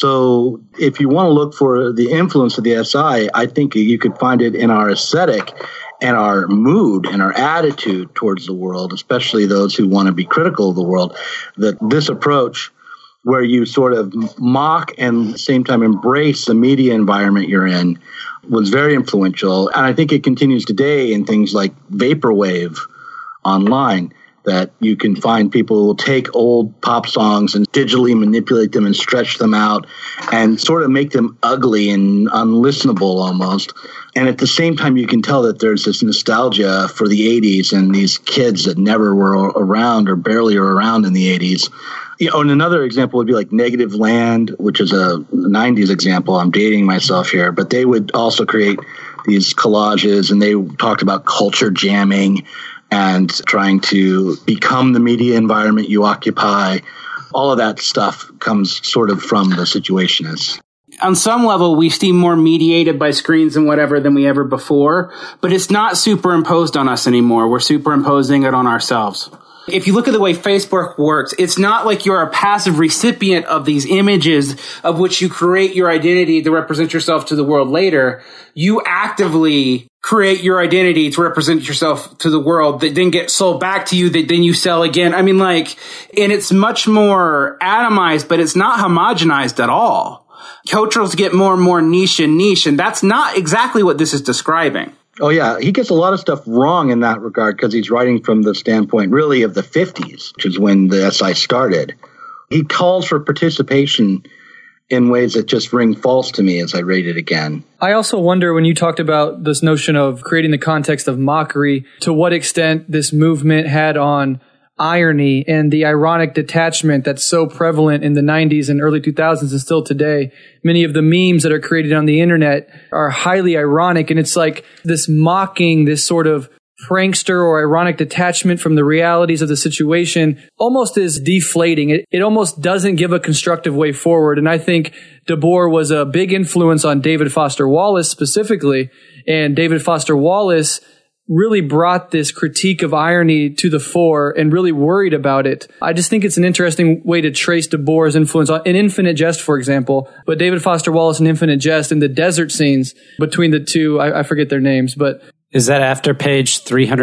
Speaker 3: So if you want to look for the influence of the SI, I think you could find it in our aesthetic and our mood and our attitude towards the world, especially those who want to be critical of the world. That this approach, where you sort of mock and at the same time embrace the media environment you're in, was very influential. And I think it continues today in things like vaporwave online, that you can find people who will take old pop songs and digitally manipulate them and stretch them out and sort of make them ugly and unlistenable almost. And at the same time, you can tell that there's this nostalgia for the 80s and these kids that never were around or barely were around in the 80s. And another example would be like Negative Land, which is a 90s example. I'm dating myself here, but they would also create these collages, and they talked about culture jamming and trying to become the media environment you occupy. All of that stuff comes sort of from the Situationists.
Speaker 5: On some level, we seem more mediated by screens and whatever than we ever before, but it's not superimposed on us anymore. We're superimposing it on ourselves. If you look at the way Facebook works, it's not like you're a passive recipient of these images of which you create your identity to represent yourself to the world later. You actively create your identity to represent yourself to the world that then get sold back to you, that then you sell again. I mean, and it's much more atomized, but it's not homogenized at all. Cultures get more and more niche, and that's not exactly what this is describing.
Speaker 3: Oh, yeah. He gets a lot of stuff wrong in that regard because he's writing from the standpoint really of the 50s, which is when the SI started. He calls for participation in ways that just ring false to me as I read it again.
Speaker 4: I also wonder, when you talked about this notion of creating the context of mockery, to what extent this movement had on irony and the ironic detachment that's so prevalent in the 90s and early 2000s and still today. Many of the memes that are created on the internet are highly ironic, and it's like this mocking, this sort of prankster or ironic detachment from the realities of the situation almost is deflating. It almost doesn't give a constructive way forward. And I think DeBoer was a big influence on David Foster Wallace specifically, and David Foster Wallace really brought this critique of irony to the fore and really worried about it. I just think it's an interesting way to trace DeBoer's influence on in Infinite Jest, for example. But David Foster Wallace and Infinite Jest, in the desert scenes between the two, I forget their names, but...
Speaker 6: Is that after page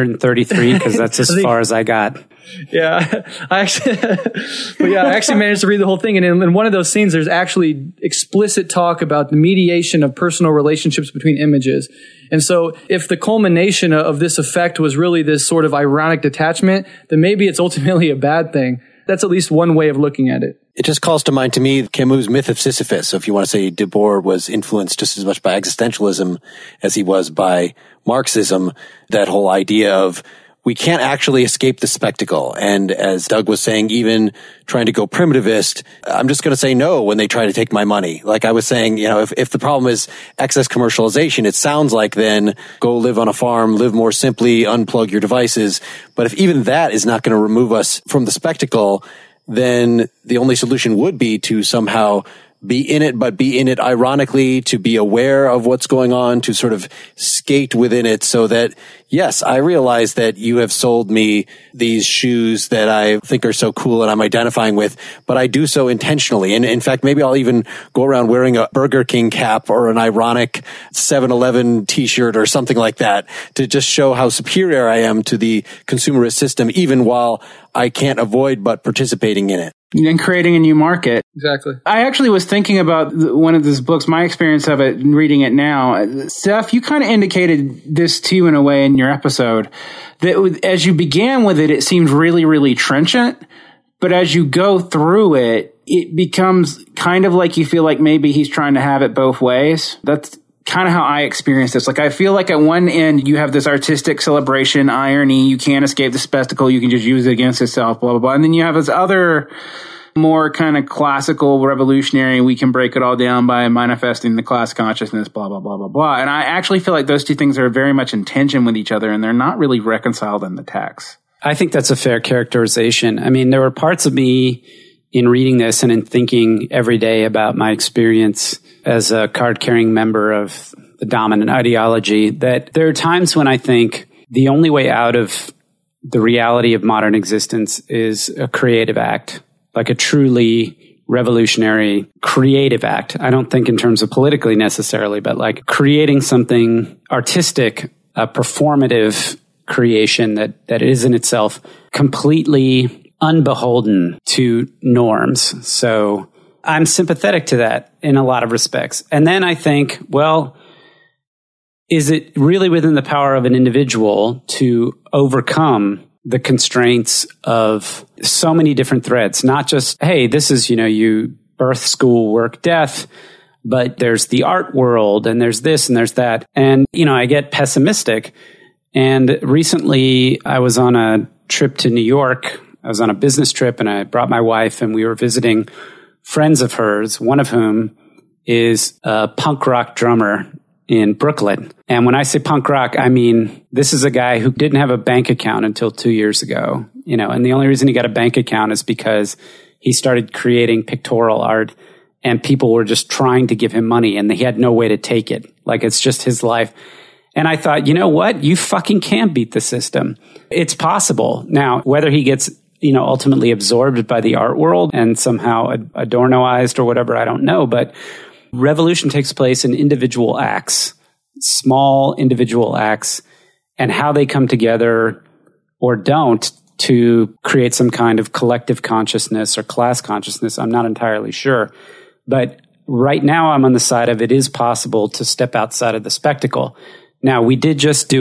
Speaker 6: 333? Because that's as far as I got.
Speaker 4: Yeah, I actually managed to read the whole thing. And in one of those scenes, there's actually explicit talk about the mediation of personal relationships between images. And so if the culmination of this effect was really this sort of ironic detachment, then maybe it's ultimately a bad thing. That's at least one way of looking at it.
Speaker 2: It just calls to mind to me Camus' Myth of Sisyphus. So if you want to say DeBoer was influenced just as much by existentialism as he was by Marxism, that whole idea of we can't actually escape the spectacle. And as Doug was saying, even trying to go primitivist, I'm just going to say no when they try to take my money. Like I was saying, if the problem is excess commercialization, it sounds like then go live on a farm, live more simply, unplug your devices. But if even that is not going to remove us from the spectacle, then the only solution would be to somehow be in it, but be in it ironically, to be aware of what's going on, to sort of skate within it so that, yes, I realize that you have sold me these shoes that I think are so cool and I'm identifying with, but I do so intentionally. And in fact, maybe I'll even go around wearing a Burger King cap or an ironic 7-Eleven t-shirt or something like that to just show how superior I am to the consumerist system, even while I can't avoid but participating in it.
Speaker 5: And creating a new market.
Speaker 4: Exactly.
Speaker 5: I actually was thinking about one of these books, my experience of it and reading it now. Steph, you kind of indicated this too in a way in your episode, that as you began with it, it seemed really, really trenchant. But as you go through it, it becomes kind of like you feel like maybe he's trying to have it both ways. That's kind of how I experienced this. Like, I feel like at one end, you have this artistic celebration, irony, you can't escape the spectacle, you can just use it against itself, blah, blah, blah. And then you have this other more kind of classical, revolutionary, we can break it all down by manifesting the class consciousness, blah, blah, blah, blah, blah. And I actually feel like those two things are very much in tension with each other, and they're not really reconciled in the text.
Speaker 6: I think that's a fair characterization. I mean, there were parts of me in reading this and in thinking every day about my experience as a card-carrying member of the dominant ideology, that there are times when I think the only way out of the reality of modern existence is a creative act, like a truly revolutionary creative act. I don't think in terms of politically necessarily, but like creating something artistic, a performative creation that is in itself completely unbeholden to norms. So I'm sympathetic to that in a lot of respects. And then I think, well, is it really within the power of an individual to overcome the constraints of so many different threads? Not just, hey, this is, you birth, school, work, death, but there's the art world and there's this and there's that. And, I get pessimistic. And recently I was on a trip to New York. I was on a business trip and I brought my wife and we were visiting friends of hers, one of whom is a punk rock drummer in Brooklyn. And when I say punk rock, I mean, this is a guy who didn't have a bank account until 2 years ago, and the only reason he got a bank account is because he started creating pictorial art and people were just trying to give him money and he had no way to take it. Like, it's just his life. And I thought, you know what? You fucking can beat the system. It's possible. Now, whether he gets ultimately absorbed by the art world and somehow Adornoized or whatever, I don't know. But revolution takes place in individual acts, small individual acts, and how they come together or don't to create some kind of collective consciousness or class consciousness. I'm not entirely sure. But right now I'm on the side of it is possible to step outside of the spectacle. Now, we did just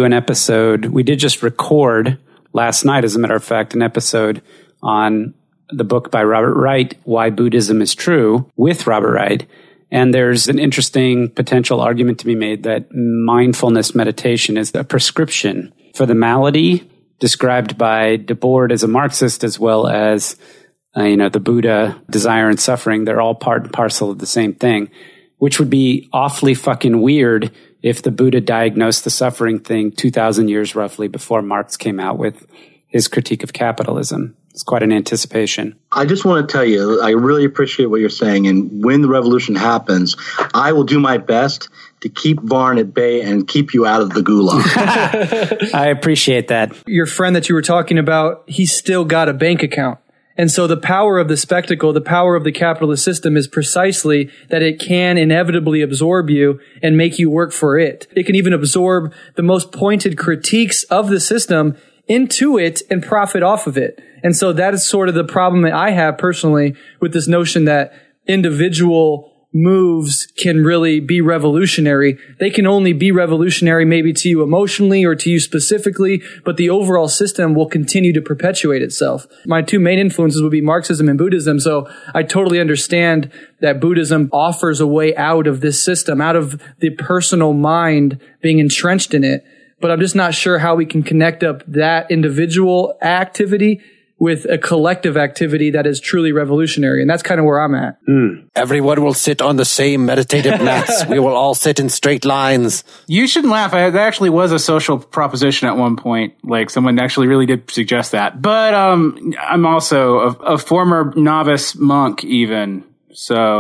Speaker 6: record last night, as a matter of fact, an episode on the book by Robert Wright, Why Buddhism is True, with Robert Wright. And there's an interesting potential argument to be made that mindfulness meditation is a prescription for the malady described by Debord as a Marxist, as well as, the Buddha, desire and suffering. They're all part and parcel of the same thing, which would be awfully fucking weird if the Buddha diagnosed the suffering thing 2,000 years roughly before Marx came out with his critique of capitalism. It's quite an anticipation.
Speaker 3: I just want to tell you, I really appreciate what you're saying. And when the revolution happens, I will do my best to keep Varn at bay and keep you out of the gulag.
Speaker 6: I appreciate that.
Speaker 4: Your friend that you were talking about, he's still got a bank account. And so the power of the spectacle, the power of the capitalist system is precisely that it can inevitably absorb you and make you work for it. It can even absorb the most pointed critiques of the system into it and profit off of it. And so that is sort of the problem that I have personally with this notion that individual moves can really be revolutionary. They can only be revolutionary maybe to you emotionally or to you specifically, but the overall system will continue to perpetuate itself. My two main influences would be Marxism and Buddhism. So I totally understand that Buddhism offers a way out of this system, out of the personal mind being entrenched in it. But I'm just not sure how we can connect up that individual activity with a collective activity that is truly revolutionary. And that's kind of where I'm at.
Speaker 2: Everyone will sit on the same meditative mats. We will all sit in straight lines.
Speaker 5: You shouldn't laugh. That actually was a social proposition at one point. Like, someone actually really did suggest that. But I'm also a former novice monk even. So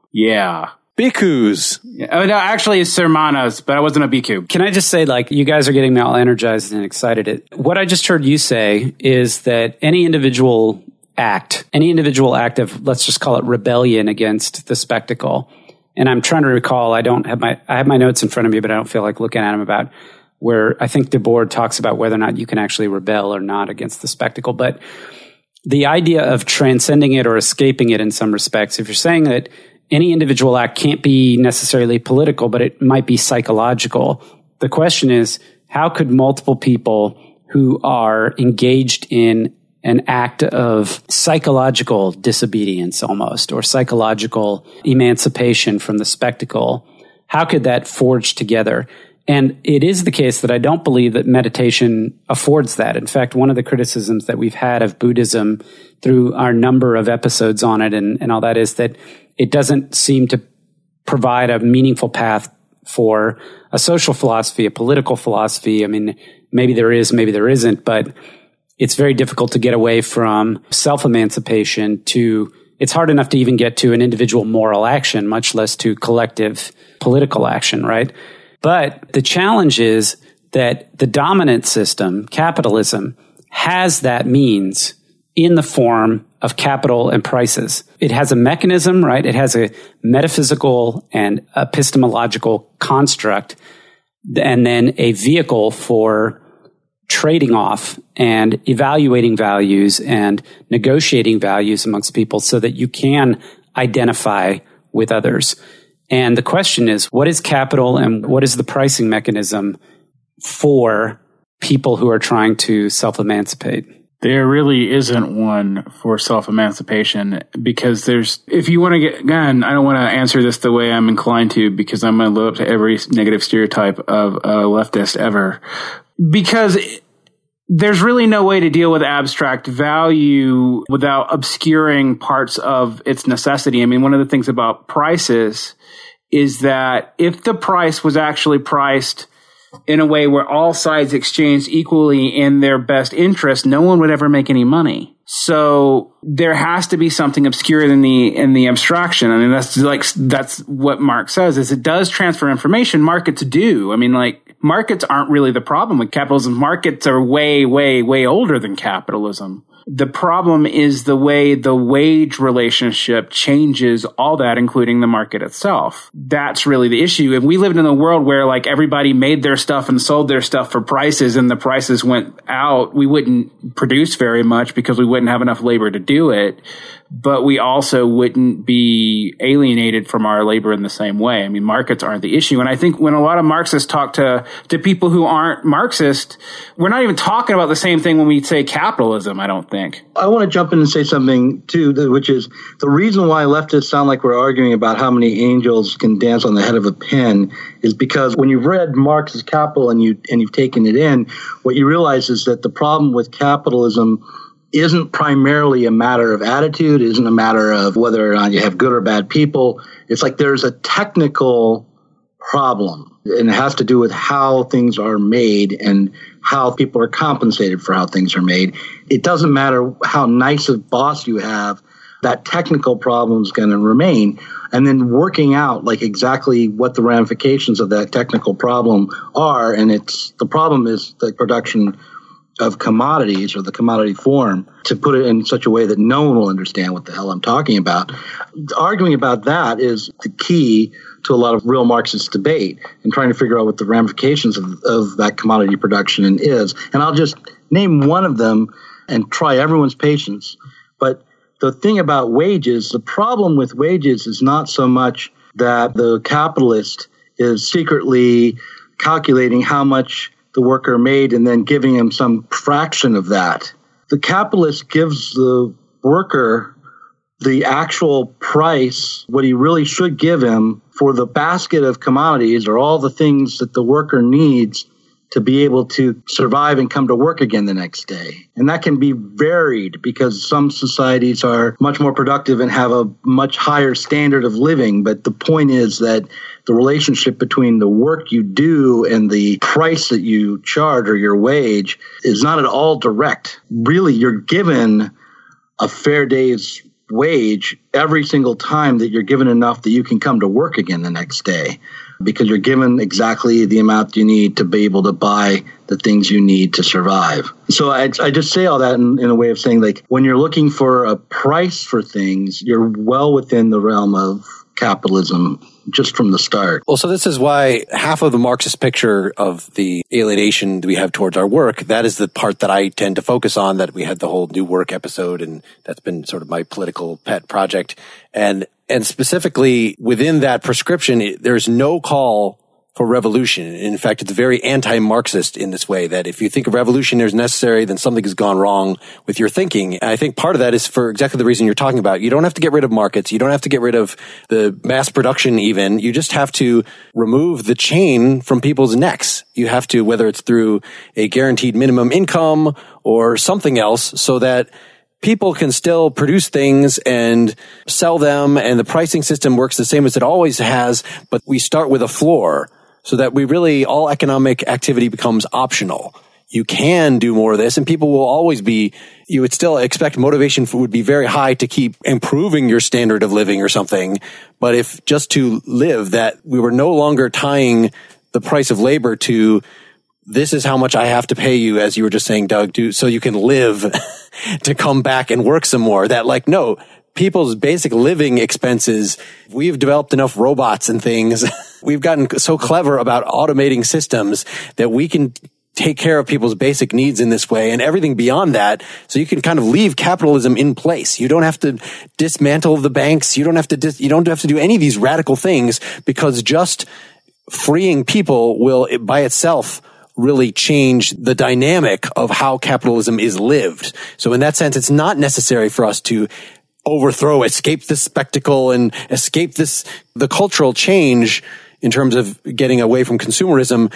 Speaker 5: Yeah.
Speaker 2: Bhikkhus.
Speaker 5: Yeah. Oh, no, actually, it's Sermanos, but I wasn't a bhikkhu.
Speaker 6: Can I just say, like, you guys are getting me all energized and excited. What I just heard you say is that any individual act of, let's just call it rebellion against the spectacle. And I'm trying to recall, I have my notes in front of me, but I don't feel like looking at them, about where I think Debord talks about whether or not you can actually rebel or not against the spectacle. But the idea of transcending it or escaping it in some respects, if you're saying that any individual act can't be necessarily political, but it might be psychological, the question is, how could multiple people who are engaged in an act of psychological disobedience almost, or psychological emancipation from the spectacle, how could that forge together? And it is the case that I don't believe that meditation affords that. In fact, one of the criticisms that we've had of Buddhism through our number of episodes on it and all that is that it doesn't seem to provide a meaningful path for a social philosophy, a political philosophy. I mean, maybe there is, maybe there isn't, but it's very difficult to get away from self-emancipation to, it's hard enough to even get to an individual moral action, much less to collective political action, right? But the challenge is that the dominant system, capitalism, has that means in the form of capital and prices. It has a mechanism, right? It has a metaphysical and epistemological construct, and then a vehicle for trading off and evaluating values and negotiating values amongst people so that you can identify with others. And the question is, what is capital and what is the pricing mechanism for people who are trying to self-emancipate?
Speaker 5: There really isn't one for self-emancipation, because if you want to get, again, I don't want to answer this the way I'm inclined to, because I'm going to live up to every negative stereotype of a leftist ever. Because there's really no way to deal with abstract value without obscuring parts of its necessity. I mean, one of the things about prices is that if the price was actually priced in a way where all sides exchanged equally in their best interest, no one would ever make any money. So there has to be something obscure in the abstraction. I mean, that's what Marx says, is it does transfer information. Markets do. I mean, like, markets aren't really the problem with capitalism. Markets are way, way, way older than capitalism. The problem is the way the wage relationship changes all that, including the market itself. That's really the issue. If we lived in a world where, like, everybody made their stuff and sold their stuff for prices and the prices went out, we wouldn't produce very much because we wouldn't have enough labor to do it. But we also wouldn't be alienated from our labor in the same way. I mean, markets aren't the issue. And I think when a lot of Marxists talk to people who aren't Marxist, we're not even talking about the same thing when we say capitalism, I don't think.
Speaker 3: I want to jump in and say something, too, which is the reason why leftists sound like we're arguing about how many angels can dance on the head of a pin is because when you've read Marx's Capital and you've taken it in, what you realize is that the problem with capitalism isn't primarily a matter of attitude, isn't a matter of whether or not you have good or bad people. It's like there's a technical problem, and it has to do with how things are made and how people are compensated for how things are made. It doesn't matter how nice a boss you have, that technical problem is going to remain. And then working out like exactly what the ramifications of that technical problem are, and the problem is the production of commodities or the commodity form, to put it in such a way that no one will understand what the hell I'm talking about. Arguing about that is the key to a lot of real Marxist debate and trying to figure out what the ramifications of that commodity production is. And I'll just name one of them and try everyone's patience. But the thing about wages, the problem with wages is not so much that the capitalist is secretly calculating how much the worker made and then giving him some fraction of that. The capitalist gives the worker the actual price, what he really should give him for the basket of commodities or all the things that the worker needs to be able to survive and come to work again the next day. And that can be varied because some societies are much more productive and have a much higher standard of living. But the point is that the relationship between the work you do and the price that you charge or your wage is not at all direct. Really, you're given a fair day's wage every single time that you're given enough that you can come to work again the next day, because you're given exactly the amount you need to be able to buy the things you need to survive. So I just say all that in a way of saying, like, when you're looking for a price for things, you're well within the realm of capitalism just from the start.
Speaker 2: Well, so this is why half of the Marxist picture of the alienation that we have towards our work, that is the part that I tend to focus on, that we had the whole New Work episode, and that's been sort of my political pet project. And specifically within that prescription, there's no call for revolution. In fact, it's very anti-Marxist in this way, that if you think a revolution is necessary, then something has gone wrong with your thinking. And I think part of that is for exactly the reason you're talking about. You don't have to get rid of markets. You don't have to get rid of the mass production even. You just have to remove the chain from people's necks. You have to, whether it's through a guaranteed minimum income or something else, so that people can still produce things and sell them, and the pricing system works the same as it always has, but we start with a floor, so that we really, all economic activity becomes optional. You can do more of this, and people will always be, you would still expect motivation would be very high to keep improving your standard of living or something. But if just to live, that we were no longer tying the price of labor to, this is how much I have to pay you, as you were just saying, Doug, so you can live to come back and work some more. That, like, no, people's basic living expenses, we've developed enough robots and things. We've gotten so clever about automating systems that we can take care of people's basic needs in this way, and everything beyond that. So you can kind of leave capitalism in place. You don't have to dismantle the banks. You don't have to do any of these radical things, because just freeing people will by itself really change the dynamic of how capitalism is lived. So in that sense, it's not necessary for us to escape this spectacle and escape the cultural change in terms of getting away from consumerism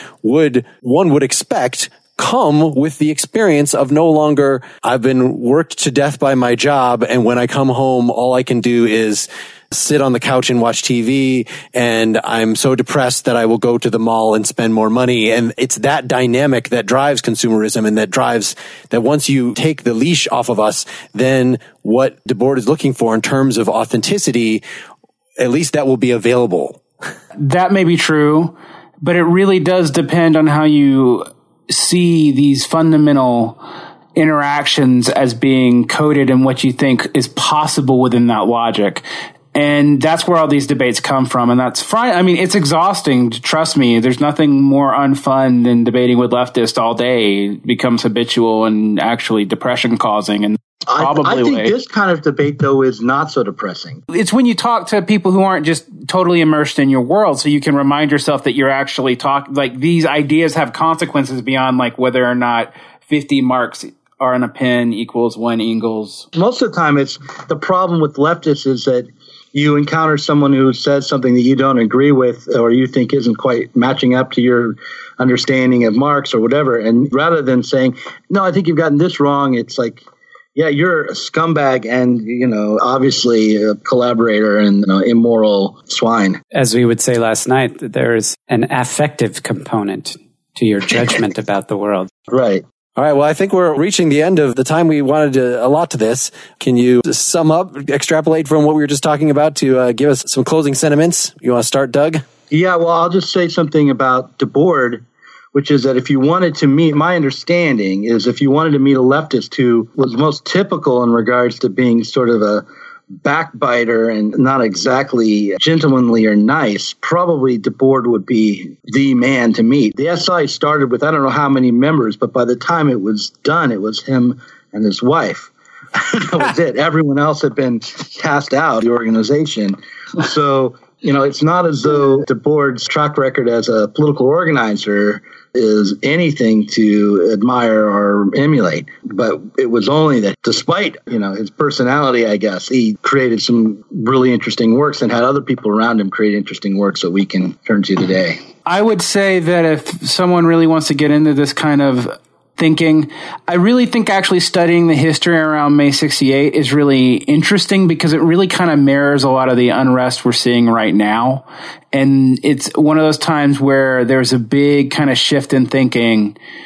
Speaker 2: one would expect come with the experience of no longer, I've been worked to death by my job, and when I come home, all I can do is sit on the couch and watch TV, and I'm so depressed that I will go to the mall and spend more money. And it's that dynamic that drives consumerism, and that drives that once you take the leash off of us, then what Debord is looking for in terms of authenticity, at least that will be available.
Speaker 5: That may be true, but it really does depend on how you see these fundamental interactions as being coded and what you think is possible within that logic. And that's where all these debates come from. And that's fine. I mean, it's exhausting. Trust me. There's nothing more unfun than debating with leftists all day. It becomes habitual and actually depression causing. And
Speaker 3: I think this kind of debate, though, is not so depressing.
Speaker 5: It's when you talk to people who aren't just totally immersed in your world, so you can remind yourself that you're actually like, these ideas have consequences beyond like whether or not 50 marks are in a pen equals 1 Ingalls.
Speaker 3: Most of the time, it's the problem with leftists is that you encounter someone who says something that you don't agree with, or you think isn't quite matching up to your understanding of Marx or whatever. And rather than saying, no, I think you've gotten this wrong, it's like, yeah, you're a scumbag and, obviously a collaborator and immoral swine.
Speaker 6: As we would say last night, there's an affective component to your judgment about the world.
Speaker 3: Right.
Speaker 2: All right. Well, I think we're reaching the end of the time we wanted to allot to this. Can you sum up, extrapolate from what we were just talking about to give us some closing sentiments? You want to start, Doug?
Speaker 3: Yeah, well, I'll just say something about Debord, which is that if you wanted to meet, my understanding is if you wanted to meet a leftist who was most typical in regards to being sort of a backbiter and not exactly gentlemanly or nice, probably Debord would be the man to meet. The SI started with I don't know how many members, but by the time it was done, it was him and his wife. That was it. Everyone else had been cast out of the organization. So, it's not as though Debord's track record as a political organizer is anything to admire or emulate. But it was only that despite, his personality, I guess, he created some really interesting works and had other people around him create interesting works that we can turn to today.
Speaker 5: I would say that if someone really wants to get into this kind of thinking, I really think actually studying the history around May 68 is really interesting because it really kind of mirrors a lot of the unrest we're seeing right now. And it's one of those times where there's a big kind of shift in thinking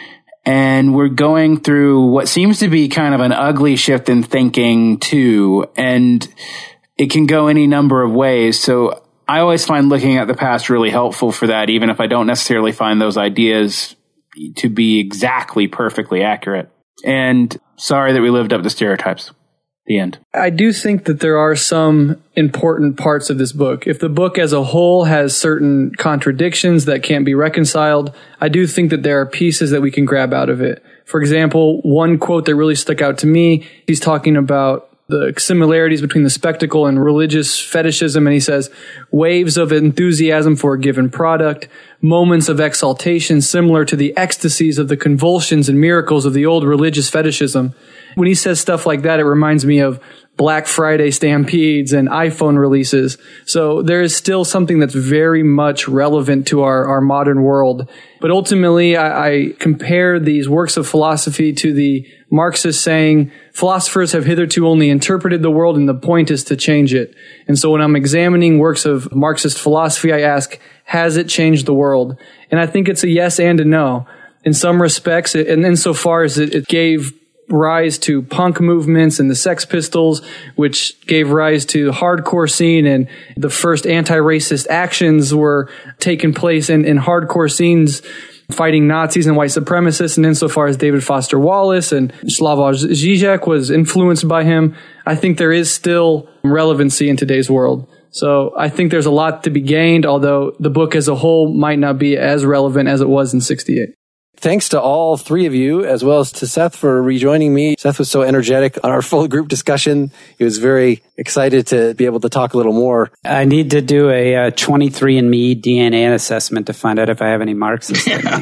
Speaker 5: And we're going through what seems to be kind of an ugly shift in thinking too. And it can go any number of ways. So I always find looking at the past really helpful for that, even if I don't necessarily find those ideas to be exactly perfectly accurate. And sorry that we lived up to stereotypes. The end.
Speaker 4: I do think that there are some important parts of this book. If the book as a whole has certain contradictions that can't be reconciled, I do think that there are pieces that we can grab out of it. For example, one quote that really stuck out to me, he's talking about the similarities between the spectacle and religious fetishism, and he says, waves of enthusiasm for a given product, moments of exaltation similar to the ecstasies of the convulsions and miracles of the old religious fetishism. When he says stuff like that, it reminds me of Black Friday stampedes and iPhone releases. So there is still something that's very much relevant to our modern world. But ultimately, I compare these works of philosophy to the Marxist saying, philosophers have hitherto only interpreted the world and the point is to change it. And so when I'm examining works of Marxist philosophy, I ask, has it changed the world? And I think it's a yes and a no. In some respects, and insofar as it gave rise to punk movements and the Sex Pistols, which gave rise to the hardcore scene, and the first anti-racist actions were taking place in hardcore scenes fighting Nazis and white supremacists. And insofar as David Foster Wallace and Slavoj Žižek was influenced by him, I think there is still relevancy in today's world. So I think there's a lot to be gained, although the book as a whole might not be as relevant as it was in 68.
Speaker 2: Thanks to all three of you, as well as to Seth for rejoining me. Seth was so energetic on our full group discussion. He was very excited to be able to talk a little more.
Speaker 6: I need to do a 23andMe DNA assessment to find out if I have any Marxist.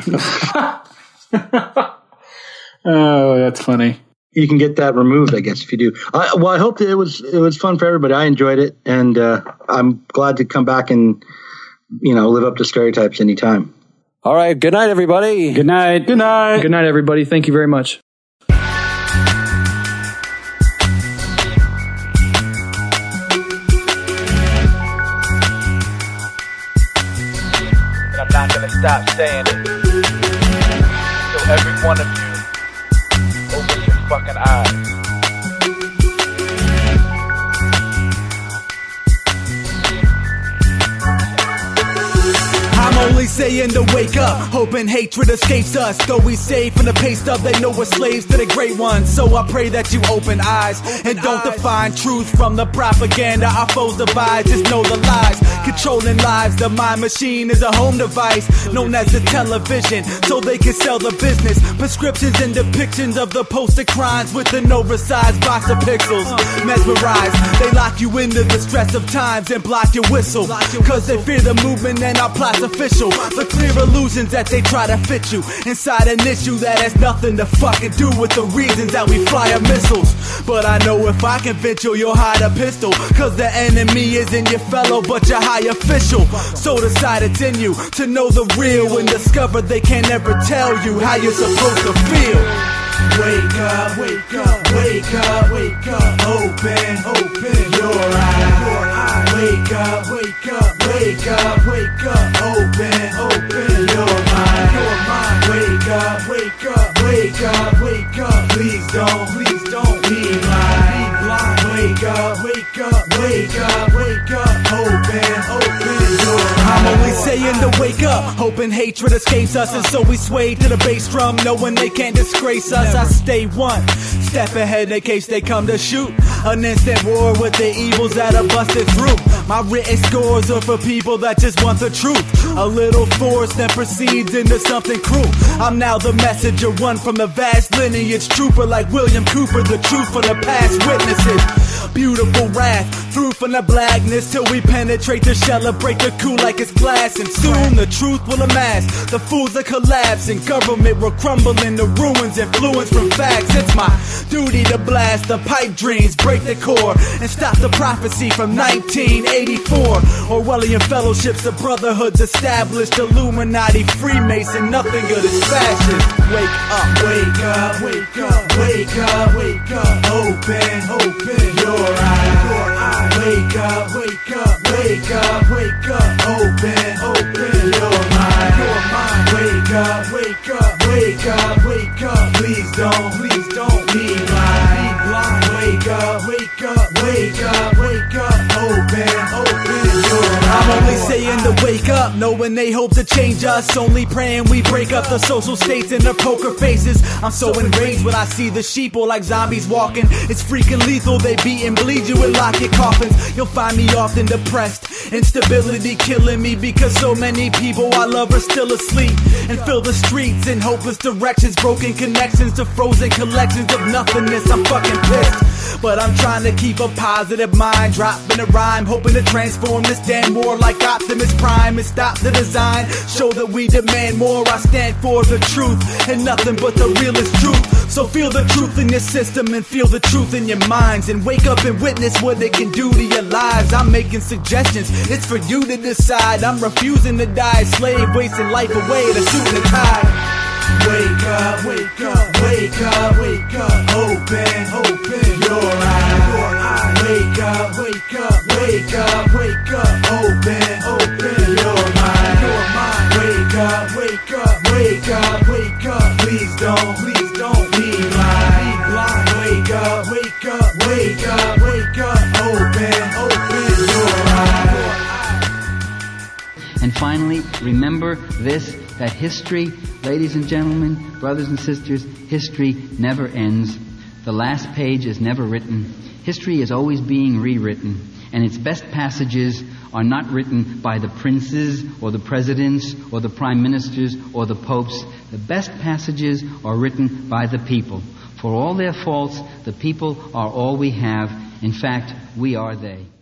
Speaker 5: Oh, that's funny.
Speaker 3: You can get that removed, I guess, if you do. I hope that it was fun for everybody. I enjoyed it, and I'm glad to come back and live up to stereotypes anytime.
Speaker 2: All right. Good night, everybody.
Speaker 6: Good night.
Speaker 5: Good night.
Speaker 4: Good night, everybody. Thank you very much.
Speaker 8: I'm not gonna stop saying it. So every one of you, open your fucking eyes.
Speaker 9: I'm only saying to wake up, hoping hatred escapes us. Though we save from the pay stub, they know we're slaves to the great ones. So I pray that you open eyes and don't define truth from the propaganda our foes devise. Just know the lies, controlling lives. The mind machine is a home device known as the television, so they can sell the business. Prescriptions and depictions of the poster crimes with an oversized box of pixels. Mesmerized, they lock you into the stress of times and block your whistle, cause they fear the movement and our plots official. The clear illusions that they try to fit you inside an issue that has nothing to fucking do with the reasons that we fly our missiles. But I know if I convince you'll hide a pistol, cause the enemy isn't your fellow but your high official. So decide it's in you to know the real and discover they can't ever tell you how you're supposed to feel. Wake up, wake up, wake up, wake up, open your eyes. Wake up, wake up, wake up, wake up, open your mind. Wake up, wake up, wake up, wake up, please don't be blind. Wake up, wake up, wake up, wake up, open your mind. I'm only saying to wake up, hoping hatred escapes us, and so we sway to the bass drum, knowing they can't disgrace us. I stay one step ahead in case they come to shoot. An instant war with the evils that are busted through. My written scores are for people that just want the truth. A little force then proceeds into something cruel. I'm now the messenger, one from the vast lineage, trooper like William Cooper, the truth from the past witnesses. Beautiful wrath, through from the blackness till we penetrate the shell and break the coup like it's glass. And soon the truth will amass. The fools are collapsing, government will crumble in the ruins, influence from facts. It's my duty to blast the pipe dreams, break the core, and stop the prophecy from 1984. Orwellian fellowships, the brotherhoods established, Illuminati, Freemason, nothing good is fascist. Wake up, wake up, wake up, wake up, wake up, open your eyes. Wake up, wake up, wake up, wake up, open your mind. Wake up, wake up, wake up, wake up. wake up knowing they hope to change us. Only praying we break up the social states and their poker faces. I'm so enraged when I see the sheeple like zombies walking. It's freaking lethal, they beat and bleed you and lock your coffins. You'll find me often depressed, instability killing me, because so many people I love are still asleep and fill the streets in hopeless directions, broken connections to frozen collections of nothingness. I'm fucking pissed, but I'm trying to keep a positive mind, dropping a rhyme, hoping to transform this damn war like Optimus Prime and stop the design. Show that we demand more. I stand for the truth and nothing but the realest truth. So feel the truth in your system and feel the truth in your minds, and wake up and witness what it can do to your lives. I'm making suggestions, it's for you to decide. I'm refusing to die a slave, wasting life away to suit the tide. Wake up, wake up, wake up, wake up, open your eyes. Wake up, wake up, wake up, wake up, open your mind. Wake up, wake up, wake up, wake up, please don't be blind. Wake up, wake up, wake up, wake up, open your eyes.
Speaker 10: And finally, remember this, that history, ladies and gentlemen, brothers and sisters, history never ends. The last page is never written. History is always being rewritten, and its best passages are not written by the princes or the presidents or the prime ministers or the popes. The best passages are written by the people. For all their faults, the people are all we have. In fact, we are they.